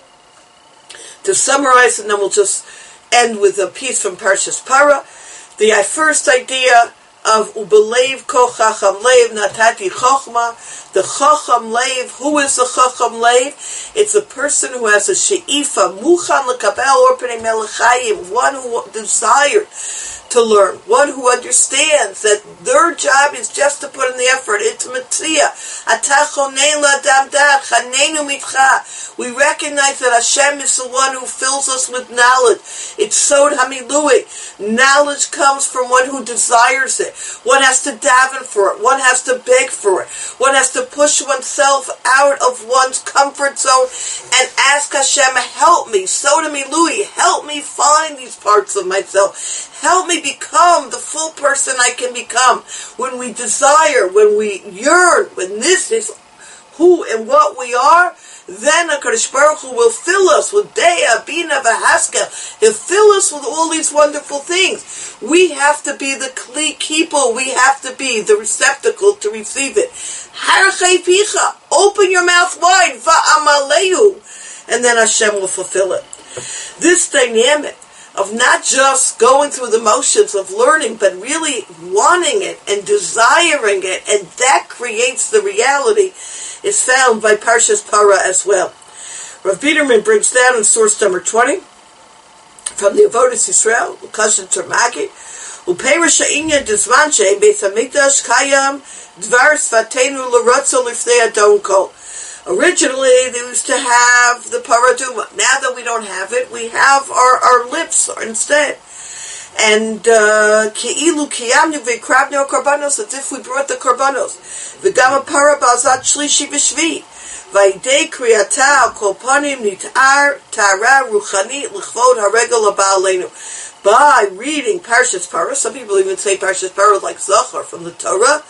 To summarize, and then we'll just end with a piece from Parshas Para. The first idea of Ubelev Ko Chacham Lev Natati Chochma. The Chacham Lev, who is the Chacham Lev? It's a person who has a she'ifa, Muchan L'Kabel Orpnei Melechayim, one who desires to learn, one who understands that their job is just to put in the effort. It's Mitzvah. We recognize that Hashem is the one who fills us with knowledge. It's Sod Hamilui. Knowledge comes from one who desires it. One has to daven for it. One has to beg for it. One has to push oneself out of one's comfort zone and ask Hashem, help me. Sod Hamilui. Help me find these parts of myself. Help me become the full person I can become. When we desire, when we yearn, when this is who and what we are, then HaKadosh Baruch Hu will fill us with Deya, Bina, V'Haskel. He'll fill us with all these wonderful things. We have to be the Kli Kippur. We have to be the receptacle to receive it. Harchei Picha. Open your mouth wide. Va'amalehu. And then Hashem will fulfill it. This dynamic of not just going through the motions of learning, but really wanting it and desiring it, and that creates the reality, is found by Parshas Parah as well. Rav Biederman brings down in source number 20 from the Avodas Yisrael, Ukashan Termagi, Upeirosh ha'inyan dezman she'en Beis Hamikdash kayam dvar svatenu l'rotzo lifnei Adon Kol. Originally, they used to have the paraduma. Now that we don't have it, we have our lips instead. And ki'ilu kiyamnu v'krabnu korbanos, as if we brought the korbanos. V'gam para ba'azat shlishi v'shvi. V'idei kriyata al kol panim nit'ar ta'ara ruchani l'chvod haregel ha'ba'aleinu. By reading Parshas Parah, some people even say Parshas Parah like Zachar from the Torah,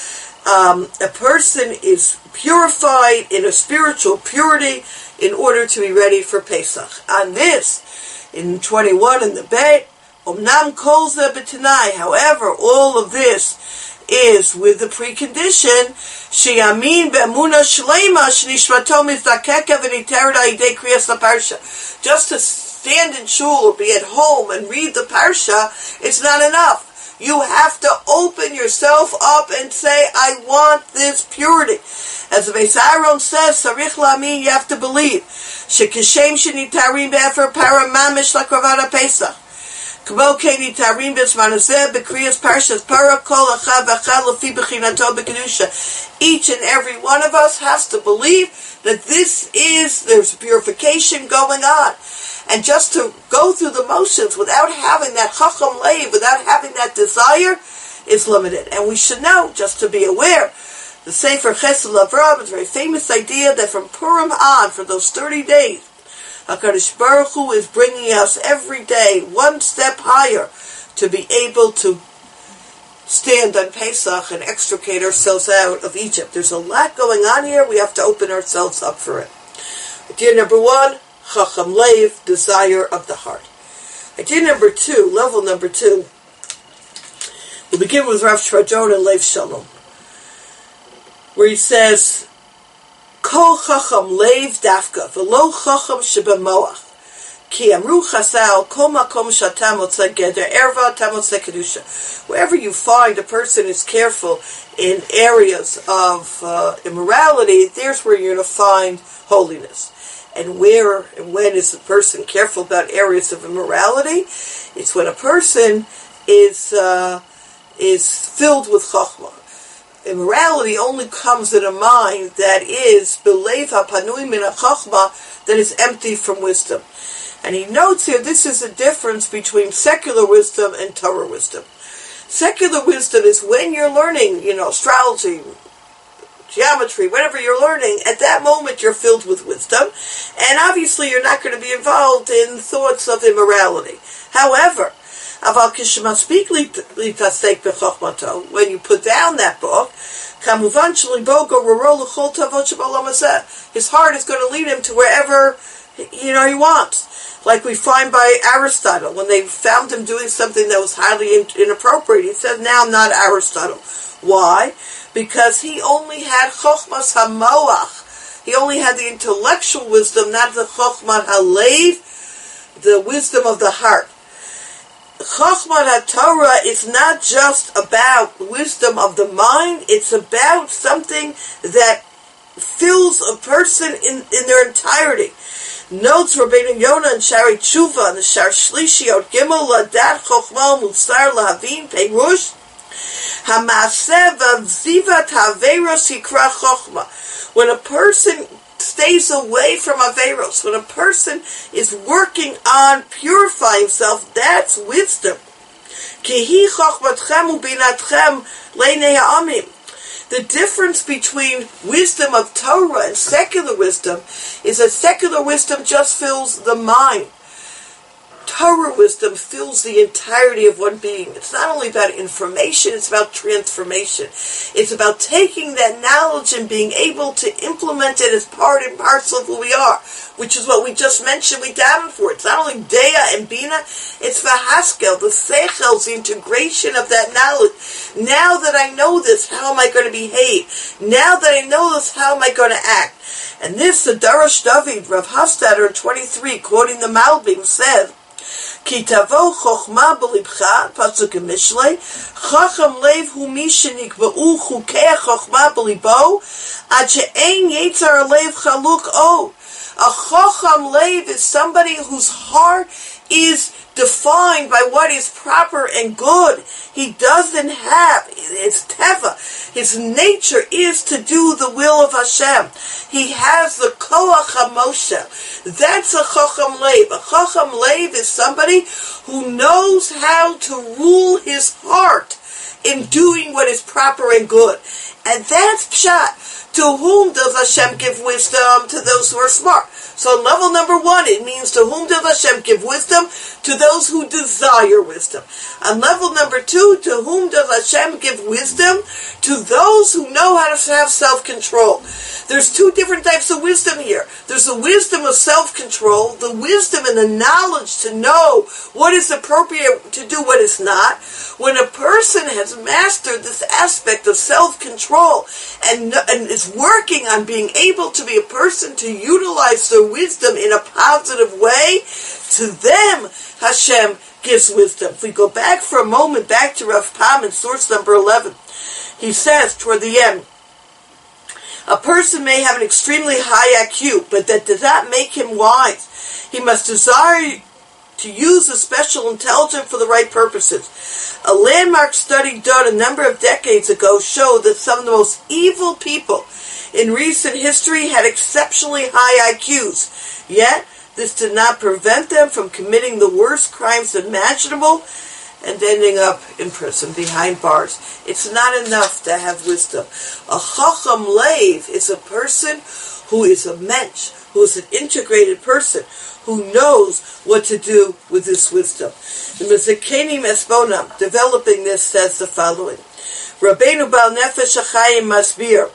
a person is purified in a spiritual purity in order to be ready for Pesach. On this, in 21 in the Beit, Omnam kolza b'tanai. However, all of this is with the precondition, sheyamin be'emuna shleima shnishmato mizdakeka v'niterda idei kriyas parsha. Just to stand in shul or be at home and read the parsha, it's not enough. You have to open yourself up and say, I want this purity. As the Beis Aaron says, Sarich La'amin, you have to believe. Shekishem shenitarim be'efer para mamish lakravat ha'pesach. K'mo kein nitarim b'zman hazeh b'kriyas parshas para kol achad v'achad lefi b'chinato b'kedusha. Each and every one of us has to believe that there's purification going on. And just to go through the motions without having that chacham leiv, without having that desire, is limited. And we should know, just to be aware, the Sefer Chesed L'Avraham is a very famous idea that from Purim on, for those 30 days, HaKadosh Baruch Hu is bringing us every day one step higher to be able to stand on Pesach and extricate ourselves out of Egypt. There's a lot going on here. We have to open ourselves up for it. Idea number 1, Chacham Leiv, desire of the heart. Idea number 2, level number 2, we'll begin with Rav Shradron and Lev Shalom, where he says, Kol Chacham Leiv Dafka, V'lo Chacham Shebemoach, Ki Amru Chazal, Kol Makom Shatam Otzeh Geder, Erva Tam Otzeh Kedusha. Wherever you find a person is careful in areas of immorality, there's where you're going to find holiness. And where and when is a person careful about areas of immorality? It's when a person is filled with chachma. Immorality only comes in a mind that is belev hapanui min chachma, that is empty from wisdom. And he notes here this is a difference between secular wisdom and Torah wisdom. Secular wisdom is when you're learning, astrology, geometry, whatever you're learning, at that moment you're filled with wisdom, and obviously you're not going to be involved in thoughts of immorality. However, when you put down that book, his heart is going to lead him to wherever he wants. Like we find by Aristotle, when they found him doing something that was highly inappropriate, he said, now I'm not Aristotle. Why? Because he only had chokhmas hamoach. He only had the intellectual wisdom, not the chokhmat halev, the wisdom of the heart. Chochmat HaTorah is not just about wisdom of the mind, it's about something that fills a person in their entirety. Notes Rabbeinu Yonah and Shari Tshuva and the Shar Shlishi Gimel Ladat Chochma Musar Lahavin Perush Hamaseh V'Zivat Haveros Yikra Chochma. When a person stays away from Averos, when a person is working on purifying himself, that's wisdom. Kihi Chochmatchem Ubinatchem Leinei Ha'amim. The difference between wisdom of Torah and secular wisdom is that secular wisdom just fills the mind. Torah wisdom fills the entirety of one being. It's not only about information, it's about transformation. It's about taking that knowledge and being able to implement it as part and parcel of who we are, which is what we just mentioned we davened for. It's not only Deya and Bina, it's Vahaskel, the Seichel, the integration of that knowledge. Now that I know this, how am I going to behave? Now that I know this, how am I going to act? And this, the Darash David, Rav Hafstadter in 23, quoting the Malbim, said, Ki tavo chochma b'libcha, pasuk in Mishlei, chacham lev hu mi shenikba'u chukei chochma b'libo, ad she'ein yitzar lev chaluk o. A chacham lev is somebody whose heart is defined by what is proper and good. He doesn't have, it's teva. His nature is to do the will of Hashem. He has the koach hamoshe. That's a chacham lev. A chacham lev is somebody who knows how to rule his heart in doing what is proper and good. And that's pshat. To whom does Hashem give wisdom? To those who are smart. So on level number 1, it means to whom does Hashem give wisdom? To those who desire wisdom. On level number 2, to whom does Hashem give wisdom? To those who know how to have self-control. There's 2 different types of wisdom here. There's the wisdom of self-control, the wisdom and the knowledge to know what is appropriate to do, what is not. When a person has mastered this aspect of self-control and is working on being able to be a person to utilize their wisdom in a positive way, to them Hashem gives wisdom. If we go back for a moment, back to Rav Pam in source number 11, he says toward the end, a person may have an extremely high IQ, but that does not make him wise. He must desire to use a special intelligence for the right purposes. A landmark study done a number of decades ago showed that some of the most evil people in recent history had exceptionally high IQs. Yet, this did not prevent them from committing the worst crimes imaginable and ending up in prison, behind bars. It's not enough to have wisdom. A chacham leiv is a person who is a mensch, who is an integrated person, who knows what to do with this wisdom. The Mezakenim Esbonam, developing this, says the following. Rabbeinu Baal Nefesh HaChaim Masbir,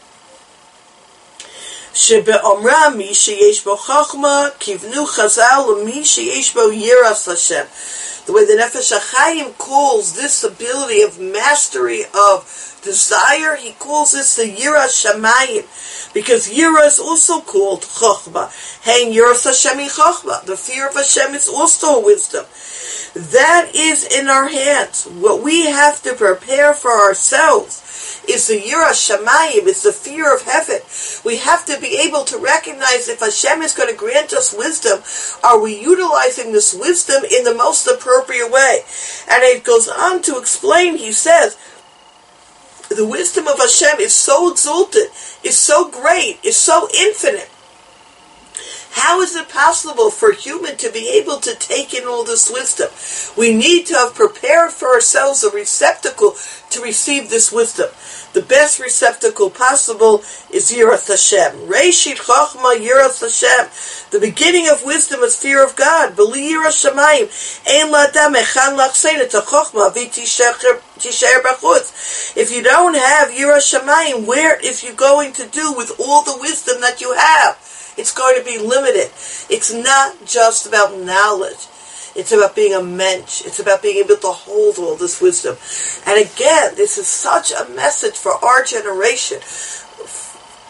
Shebe'omra mi sheyesh bo chachma, kivnu chazal mi sheyesh bo yiras Hashem. The way the Nefesh HaChaim calls this ability of mastery of desire, he calls this the Yiras Shamayim, because Yira is also called Chochma. Hein Yiras Hashem Chochma. The fear of Hashem is also wisdom. That is in our hands. What we have to prepare for ourselves is the Yiras Shamayim, is the fear of heaven. We have to be able to recognize if Hashem is going to grant us wisdom, are we utilizing this wisdom in the most appropriate way? And it goes on to explain, he says, the wisdom of Hashem is so exalted, is so great, is so infinite. How is it possible for a human to be able to take in all this wisdom? We need to have prepared for ourselves a receptacle to receive this wisdom. The best receptacle possible is Yiras Hashem. Reishit Chochma Yiras Hashem. The beginning of wisdom is fear of God. B'li Yiras Shamayim. Ein la'adam echan lachsein et ha-chochma v'tisher b'chutz. If you don't have Yiras Shamayim, where is you going to do with all the wisdom that you have? It's going to be limited. It's not just about knowledge. It's about being a mensch. It's about being able to hold all this wisdom. And again, this is such a message for our generation.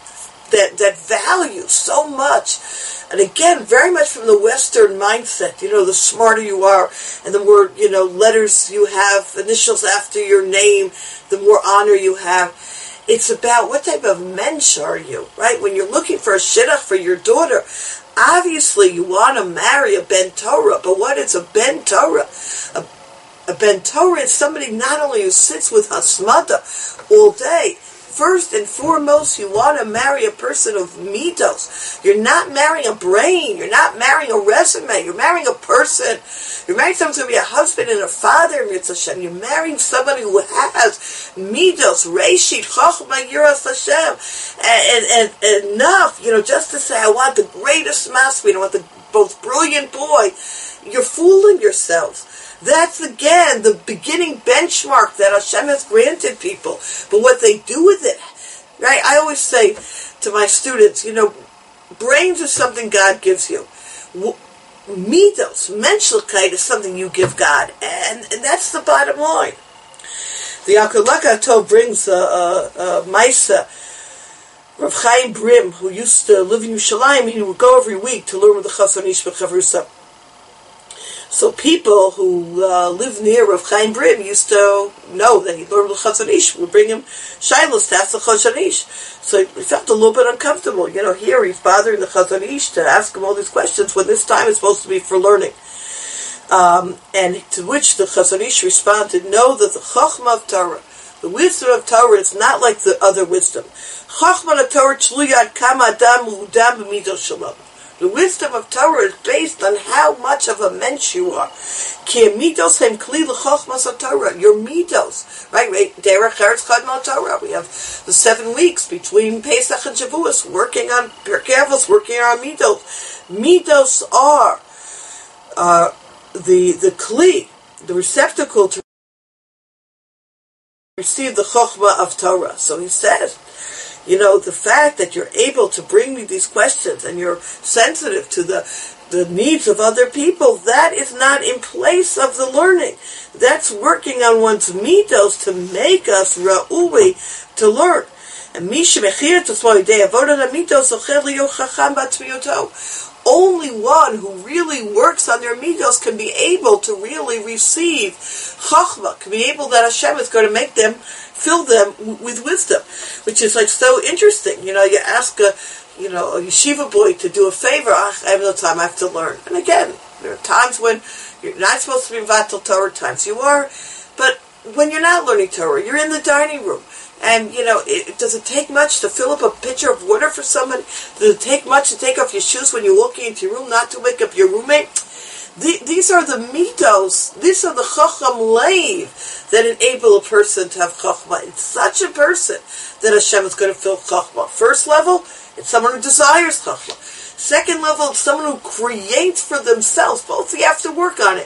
that value so much. And again, very much from the Western mindset, the smarter you are and the more, letters you have, initials after your name, the more honor you have. It's about what type of mensch are you, right? When you're looking for a shidduch for your daughter, obviously you want to marry a Ben Torah, but what is a Ben Torah? A Ben Torah is somebody not only who sits with Hasmada all day. First and foremost, you want to marry a person of midos. You're not marrying a brain. You're not marrying a resume. You're marrying a person. You're marrying someone who's going to be a husband and a father, Mitzvah Hashem. You're marrying somebody who has midos, reishit, chochma, yiras Hashem. And enough, just to say, I want the greatest masculine, I want the most brilliant boy. You're fooling yourselves. That's, again, the beginning benchmark that Hashem has granted people. But what they do with it, right? I always say to my students, brains is something God gives you. Midos, menschlichkeit is something you give God. And that's the bottom line. The Akalakato brings a Maisa, Rav Chaim Brim, who used to live in Yerushalayim. He would go every week to learn with the Chazon Ish B'Chavrusa. So people who live near Rav Chaim Brim used to know that he learned the Chazon Ish. Would bring him shilos to ask the Chazon Ish. So he felt a little bit uncomfortable. Here he's bothering the Chazon Ish to ask him all these questions when this time is supposed to be for learning. And to which the Chazon Ish responded, know that the Chochmah of Torah, the wisdom of Torah, is not like the other wisdom. Chochmah of Torah tzluyat kama adam u'udam b'midos shalom. The wisdom of Torah is based on how much of a mensch you are. Ki midos hem kli l'chochmas of Torah. Your midos, right? Derech Eretz Chadmal Torah. We have the 7 weeks between Pesach and Shavuos, working on Pirkei Avos, working on midos. Midos are the kli, the receptacle to receive the chochmah of Torah. So he says, the fact that you're able to bring me these questions and you're sensitive to the needs of other people, that is not in place of the learning. That's working on one's midos to make us ra'ui to learn. And only one who really works on their midos can be able to really receive chachma, can be able that Hashem is going to make them, fill them with wisdom, which is like so interesting. You ask a yeshiva boy to do a favor, I have no time, I have to learn. And again, there are times when you're not supposed to be vatal Torah, times you are, but when you're not learning Torah, you're in the dining room. And, does it take much to fill up a pitcher of water for somebody? Does it take much to take off your shoes when you're walking into your room, not to wake up your roommate? These are the mitos, these are the chacham leiv that enable a person to have chachma. It's such a person that Hashem is going to fill chachma. First level, it's someone who desires chachma. Second level, it's someone who creates for themselves. Both you have to work on it.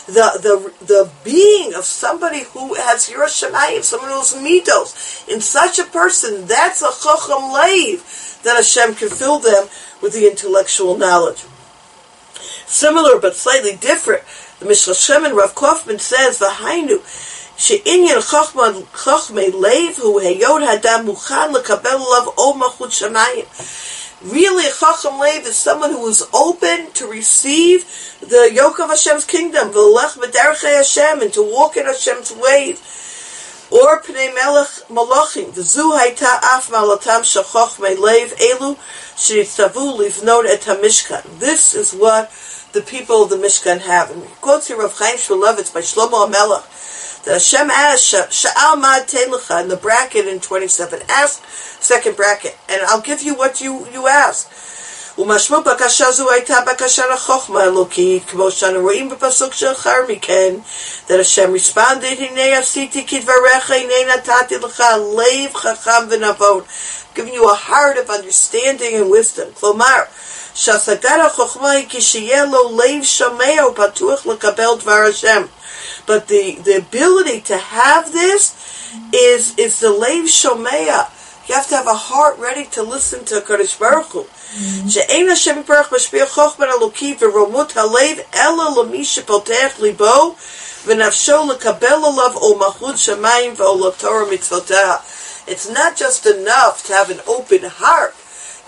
The being of somebody who has Yiras Shamayim, someone who's mitos, in such a person, that's a chacham leiv that Hashem can fill them with the intellectual knowledge. Similar but slightly different, the Mishra Shemin Rav Kaufman says, "V'hainu she'inyan chachmei leiv hu heyod hadam muchan lekabel alav ol malchut shamayim." Really, a chacham leiv is someone who is open to receive the yoke of Hashem's kingdom, v'lech b'derechei Hashem, and to walk in Hashem's ways. Or pnei melech malachim, v'zu hayta af malatam shel chachmei leiv elu she'nitzavu livnot et hamishkan. This is what the people of the Mishkan have. And he quotes here Rav Chaim Shmulevitz by Shlomo HaMelech, that Hashem asks, Sha'al ma te'lecha, in the bracket in 27, ask, second bracket, and I'll give you what you ask. Umashmu bakasha zu hayta bakasha chochma elokit, k'mo shanu ro'im b'pasuk she'achar miken, that Hashem responded, Hinei asiti kidvarecha, hinei natati lecha leiv chacham v'navon, giving you a heart of understanding and wisdom. Klomar, Shasagara chochma kishiyeh lo leiv shameo patuach lekabel dvar Hashem. But the ability to have this is the leiv shomea. You have to have a heart ready to listen to Kadosh Baruch Hu. She'ein Hashem Yisparach mashpia chochma eloki v'romut halev ela l'mi shepotech libo v'nafsho lekabel alav ol malchut shamayim v'ol Torah mitzvotah. It's not just enough to have an open heart.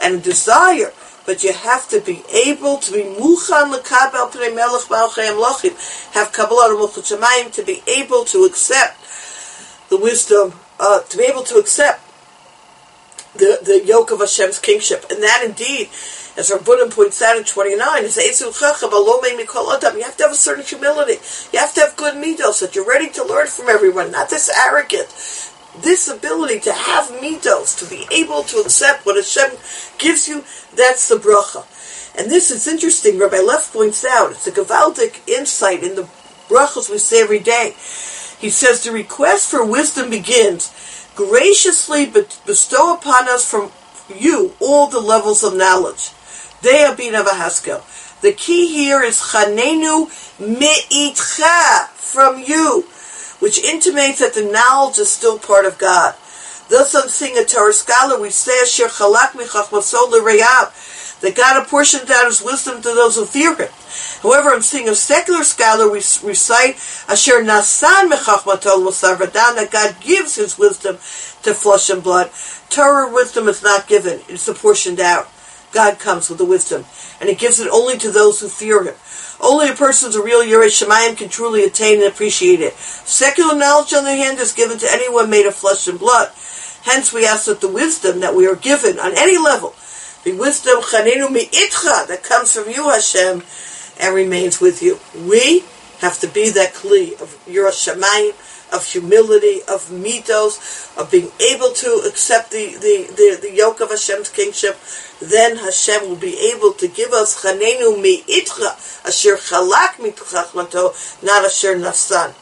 and a desire, but you have to be able to be muchan lekabel pnei melech malchei amlochim, have kabbalah u'muchot shamayim, to be able to accept the wisdom, to be able to accept the yoke of Hashem's kingship. And that indeed, as Rabbanan points out in 29, is Eitzul Chacham Alomei Mikol Adam. You have to have a certain humility. You have to have good midos, that you're ready to learn from everyone, not this arrogant. This ability to have midos, to be able to accept what Hashem gives you, that's the bracha. And this is interesting. Rabbi Leff points out, it's a gavaldic insight in the brachas we say every day. He says the request for wisdom begins, graciously bestow upon us from you all the levels of knowledge. Dea bina v'haskel. The key here is chanenu me'itcha, from you, which intimates that the knowledge is still part of God. Thus, on seeing a Torah scholar, we say asher chalak michachmaso l'reyav, that God apportioned out His wisdom to those who fear Him. However, I'm seeing a secular scholar, we recite asher nasan mechachmato l'sarvadan, that God gives His wisdom to flesh and blood. Torah wisdom is not given; it's apportioned out. God comes with the wisdom, and He gives it only to those who fear Him. Only a person who's a real Yirei Shamayim can truly attain and appreciate it. Secular knowledge, on the other hand, is given to anyone made of flesh and blood. Hence, we ask that the wisdom that we are given on any level be wisdom chanenu mi'itcha, that comes from you, Hashem, and remains with you. We have to be that kli of Yirei Shamayim, of humility, of mitos, of being able to accept the yoke of Hashem's kingship. Then Hashem will be able to give us chanenu mi'itcha, asher chalak mitchachmato, not asher nasan.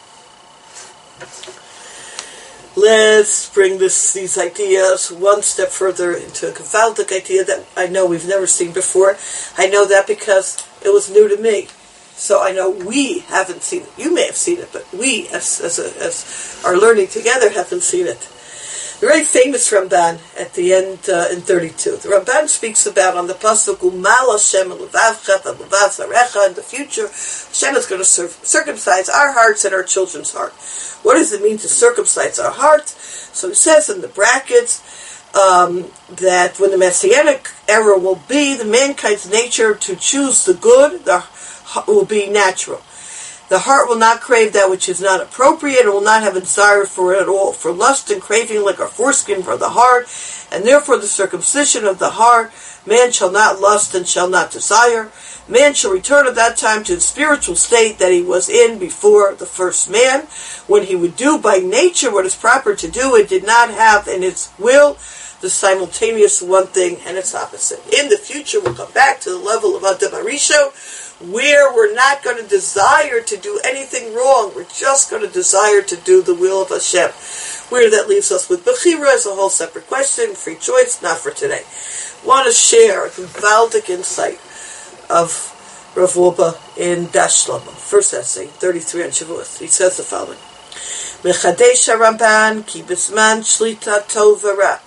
Let's bring these ideas one step further into a gavaldic idea that I know we've never seen before. I know that because it was new to me. So I know we haven't seen it. You may have seen it, but we, as our learning together, haven't seen it. The very famous Ramban at the end in 32. The Ramban speaks about on the pasuk Umal Hashem Levavcha Levav Zarecha. In the future, Hashem is going to circumcise our hearts and our children's heart. What does it mean to circumcise our hearts? So he says in the brackets that when the Messianic era will be, the mankind's nature to choose the good will be natural. The heart will not crave that which is not appropriate, and will not have a desire for it at all. For lust and craving like our foreskin for the heart, and therefore the circumcision of the heart, man shall not lust and shall not desire. Man shall return at that time to the spiritual state that he was in before the first man, when he would do by nature what is proper to do, and did not have in its will the simultaneous one thing and its opposite. In the future, we'll come back to the level of Adam Arisho, where we're not going to desire to do anything wrong. We're just going to desire to do the will of Hashem. Where that leaves us with Bechira is a whole separate question, free choice, not for today. Want to share a gavaldic insight of Rav Wolbe in Dash Shlomo. First essay, 33 on Shavuot. He says the following: Mechadesh Ramban ki b'zman shlita tov v'ra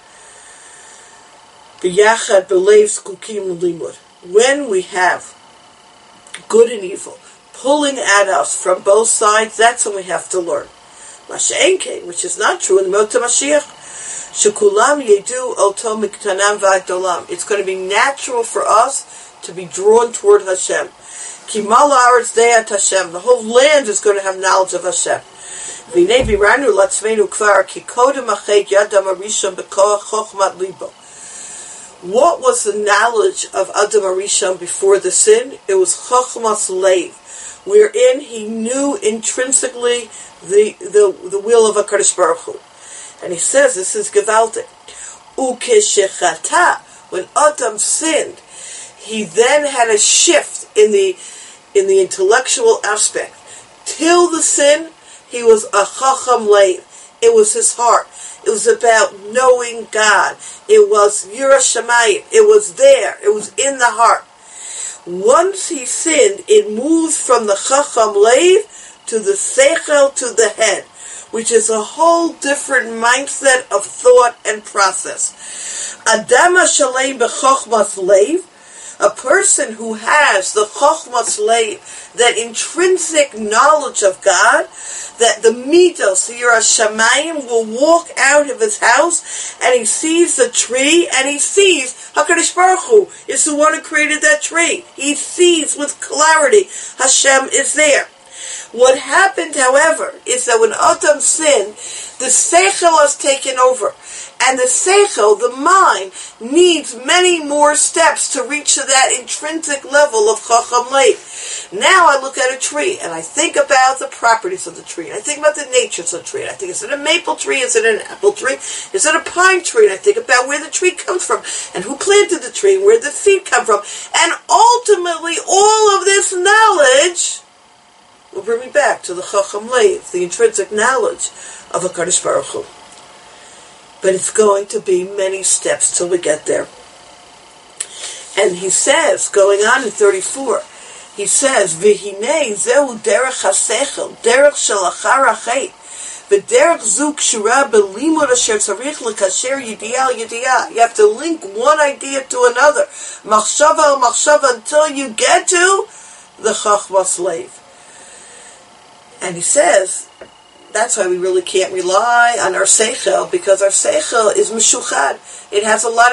b'yachad b'leiv zkukim l'limud. When we have good and evil pulling at us from both sides, that's when we have to learn. Masha'en kein, which is not true in the Mota Mashiach. Shekulam yedu oto miktanam v'adolam. It's going to be natural for us to be drawn toward Hashem. Kimal haaretz de'at Hashem. The whole land is going to have knowledge of Hashem. V'nei viranu latzmeinu kvar ki kodem achet yadam arishon b'koach chochmat libo. What was the knowledge of Adam Arishon before the sin? It was Chochmas Leiv, wherein he knew intrinsically the will of HaKadosh Baruch Hu. And he says, this is Gevaldik. Ukeshechata, when Adam sinned, he then had a shift in the intellectual aspect. Till the sin, he was a Chacham Leiv. It was his heart. It was about knowing God. It was Yirei Shamayim. It was there. It was in the heart. Once he sinned, it moved from the Chacham Leiv to the Seichel, to the head, which is a whole different mindset of thought and process. Adam HaShalem b'Chochmas Leiv, A person who has the Chochmas Leiv, that intrinsic knowledge of God, that the Midos, the Yiras Shamayim, will walk out of his house and he sees the tree and he sees HaKadosh Baruch Hu is the one who created that tree. He sees with clarity Hashem is there. What happened, however, is that when Adam sinned, the Seichel has taken over. And the Seichel, the mind, needs many more steps to reach to that intrinsic level of Chacham Leiv. Now I look at a tree and I think about the properties of the tree. And I think about the natures of the tree. And I think, is it a maple tree? Is it an apple tree? Is it a pine tree? And I think about where the tree comes from and who planted the tree and where the seed come from. And ultimately, all of this knowledge will bring me back to the Chacham Leiv, the intrinsic knowledge of HaKadosh Baruch Hu. But it's going to be many steps till we get there. And he says, going on in 34, he says, V'hinei zehu derech hasechel, derech shel achar hachet, v'derech zu kshura b'limud asher tzarich l'kasher yediyah al yediyah. You have to link one idea to another, machshava al machshava, until you get to the Chachmas Leiv. And he says, that's why we really can't rely on our seichel, because our seichel is meshuchad. It has a lot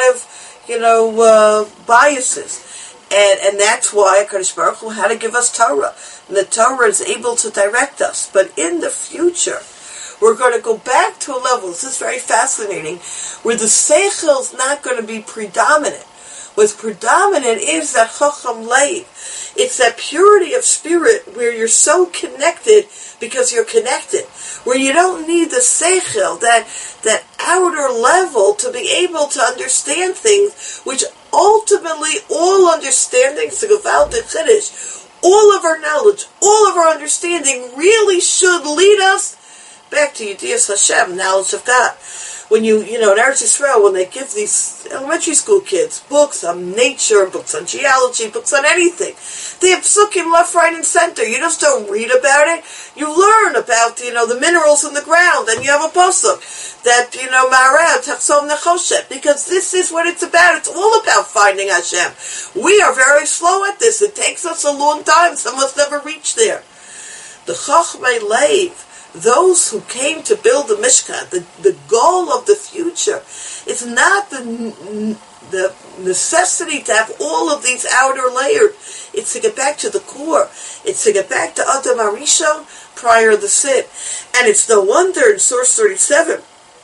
of, biases. And that's why HaKadosh Baruch Hu had to give us Torah. And the Torah is able to direct us. But in the future, we're going to go back to a level, this is very fascinating, where the seichel is not going to be predominant. What's predominant is that Chacham Leiv. It's that purity of spirit where you're so connected because you're connected. Where you don't need the seichel, that outer level, to be able to understand things, which ultimately all understandings, the Gevaldik Chiddush, all of our knowledge, all of our understanding really should lead us back to Yedias Hashem, knowledge of God. When in Eretz Yisrael, when they give these elementary school kids books on nature, books on geology, books on anything, they have psukim left, right, and center. You just don't read about it. You learn about, the minerals in the ground, and you have a pasuk that, Ma'arad, Tachsom Nechoshet, because this is what it's about. It's all about finding Hashem. We are very slow at this. It takes us a long time. Some of us never reach there. The Chachmei Leiv, those who came to build the Mishkan, the goal of the future, it's not the necessity to have all of these outer layers. It's to get back to the core. It's to get back to Adam HaRishon prior to the sin. And it's no wonder in source 37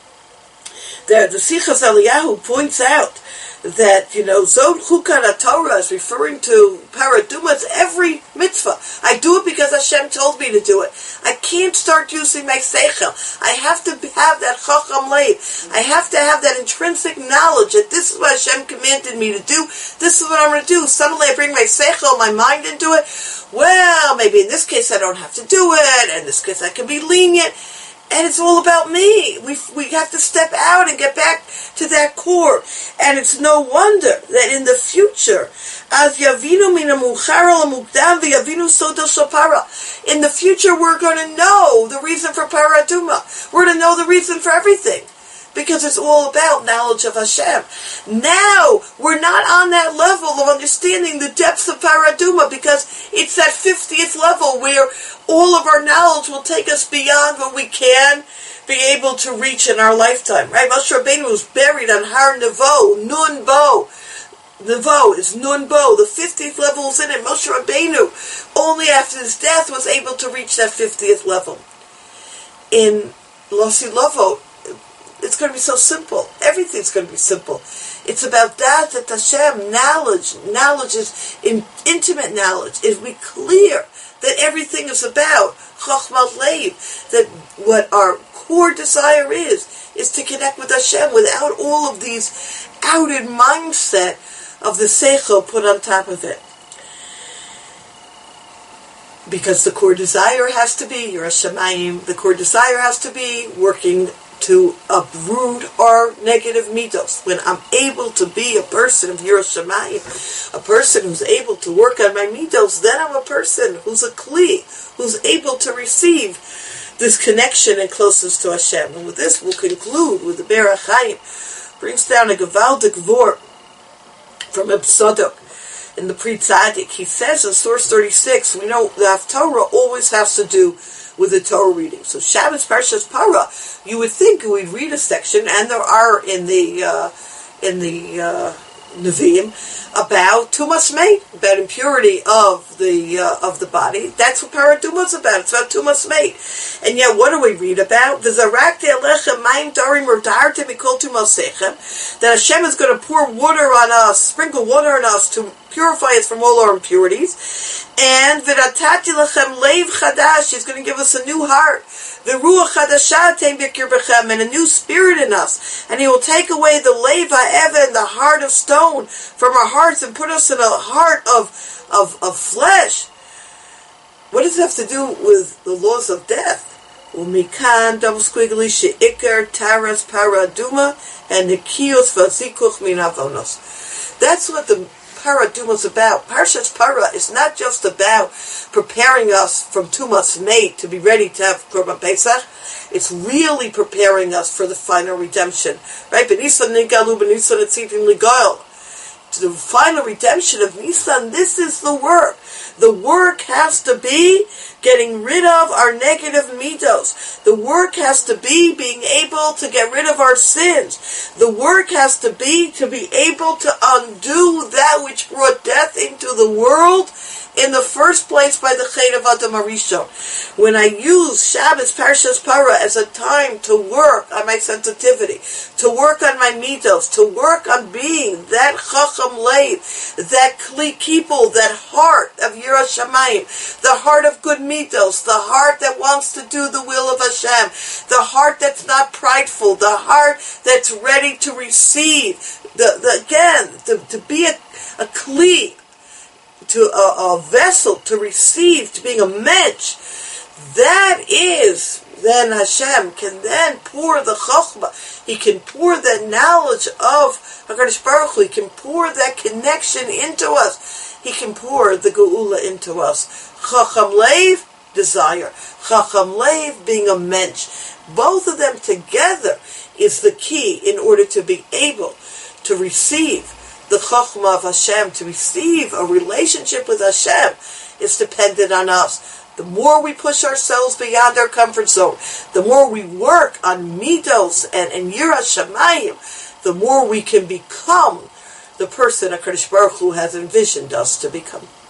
that the Sichas Eliyahu points out that, Zod Chukan HaTorah is referring to Paraduma. It's every mitzvah. I do it because Hashem told me to do it. I can't start using my seichel. I have to have that Chacham Leiv. I have to have that intrinsic knowledge that this is what Hashem commanded me to do. This is what I'm going to do. Suddenly I bring my seichel, my mind into it. Well, maybe in this case I don't have to do it. In this case I can be lenient. And it's all about me. We have to step out and get back to that core. And it's no wonder that in the future, as Yavinu mina muchar al mukdam v'Yavinu sodel shapara, in the future we're going to know the reason for Paraduma. We're going to know the reason for everything. Because it's all about knowledge of Hashem. Now, we're not on that level of understanding the depths of Paraduma, because it's that 50th level where all of our knowledge will take us beyond what we can be able to reach in our lifetime. Right? Moshe Rabbeinu was buried on Har Nevo, Nun Bo. Nevo is Nun Bo. The 50th level was in it. Moshe Rabbeinu, only after his death, was able to reach that 50th level. In Losi Lovo, it's going to be so simple. Everything's going to be simple. It's about that Hashem, knowledge. Knowledge is intimate knowledge. Is we clear that everything is about Chachmas Leiv, that what our core desire is to connect with Hashem without all of these outed mindset of the Seichel put on top of it. Because the core desire has to be Yiras Shamayim, the core desire has to be working to uproot our negative midos. When I'm able to be a person of Yiras Shamayim, a person who's able to work on my midos, then I'm a person who's a kli, who's able to receive this connection and closeness to Hashem. And with this, we'll conclude with the Be'er HaChaim. Brings down a Gevaldik Vor from Ibn Sadok, in the Pri Tzadik, he says in source 36, we know the Haftorah always has to do with the Torah reading. So Shabbos Parshas Para, you would think we'd read a section, and there are in the Nevi'im, about Tumas Meit, about impurity of the body. That's what Paraduma is about. It's about Tumas Meit. And yet, what do we read about? The Zarakte Alechem Mayim Darim Rodarte Mikol Tumasechem, that Hashem is going to pour water on us, sprinkle water on us to purify us from all our impurities. And V'ratati Lechem Leiv Chadash, He's going to give us a new heart. The Ruach Chadashah Teim B'kirбechem, and a new spirit in us. And He will take away the Leiv HaEven, the heart of stone, from our hearts and put us in a heart of flesh. What does it have to do with the laws of death? Umikan double squiggly she'ikar taras paraduma and the kiyos vazikuch min avonos. That's what the Paraduma is about. Parshas Para is not just about preparing us from Tumas Meit to be ready to have Korban Pesach. It's really preparing us for the final redemption. Right? B'Nisan Nigalu, B'Nisan Etzivim Ligoil. To the final redemption of Nisan, this is the work. The work has to be getting rid of our negative midos. The work has to be being able to get rid of our sins. The work has to be able to undo that which brought death into the world in the first place by the Chet of Adam Harishon. When I use Shabbos Parshas Para as a time to work on my sensitivity, to work on my midos, to work on being that Chacham Leiv, that Kli Kipul, that heart of Yiras Shamayim, the heart of good midos, the heart that wants to do the will of Hashem, the heart that's not prideful, the heart that's ready to receive, to be a Kli, to a vessel to receive, to being a mensch. That is, then Hashem can then pour the chokhmah. He can pour that knowledge of HaKadosh Baruch Hu. He can pour that connection into us. He can pour the geula into us. Chacham Leiv, desire. Chacham Leiv, being a mensch. Both of them together is the key in order to be able to receive the Chokhmah of Hashem, to receive a relationship with Hashem, is dependent on us. The more we push ourselves beyond our comfort zone, the more we work on midos and Yiras Shamayim, the more we can become the person HaKadosh Baruch Hu has envisioned us to become.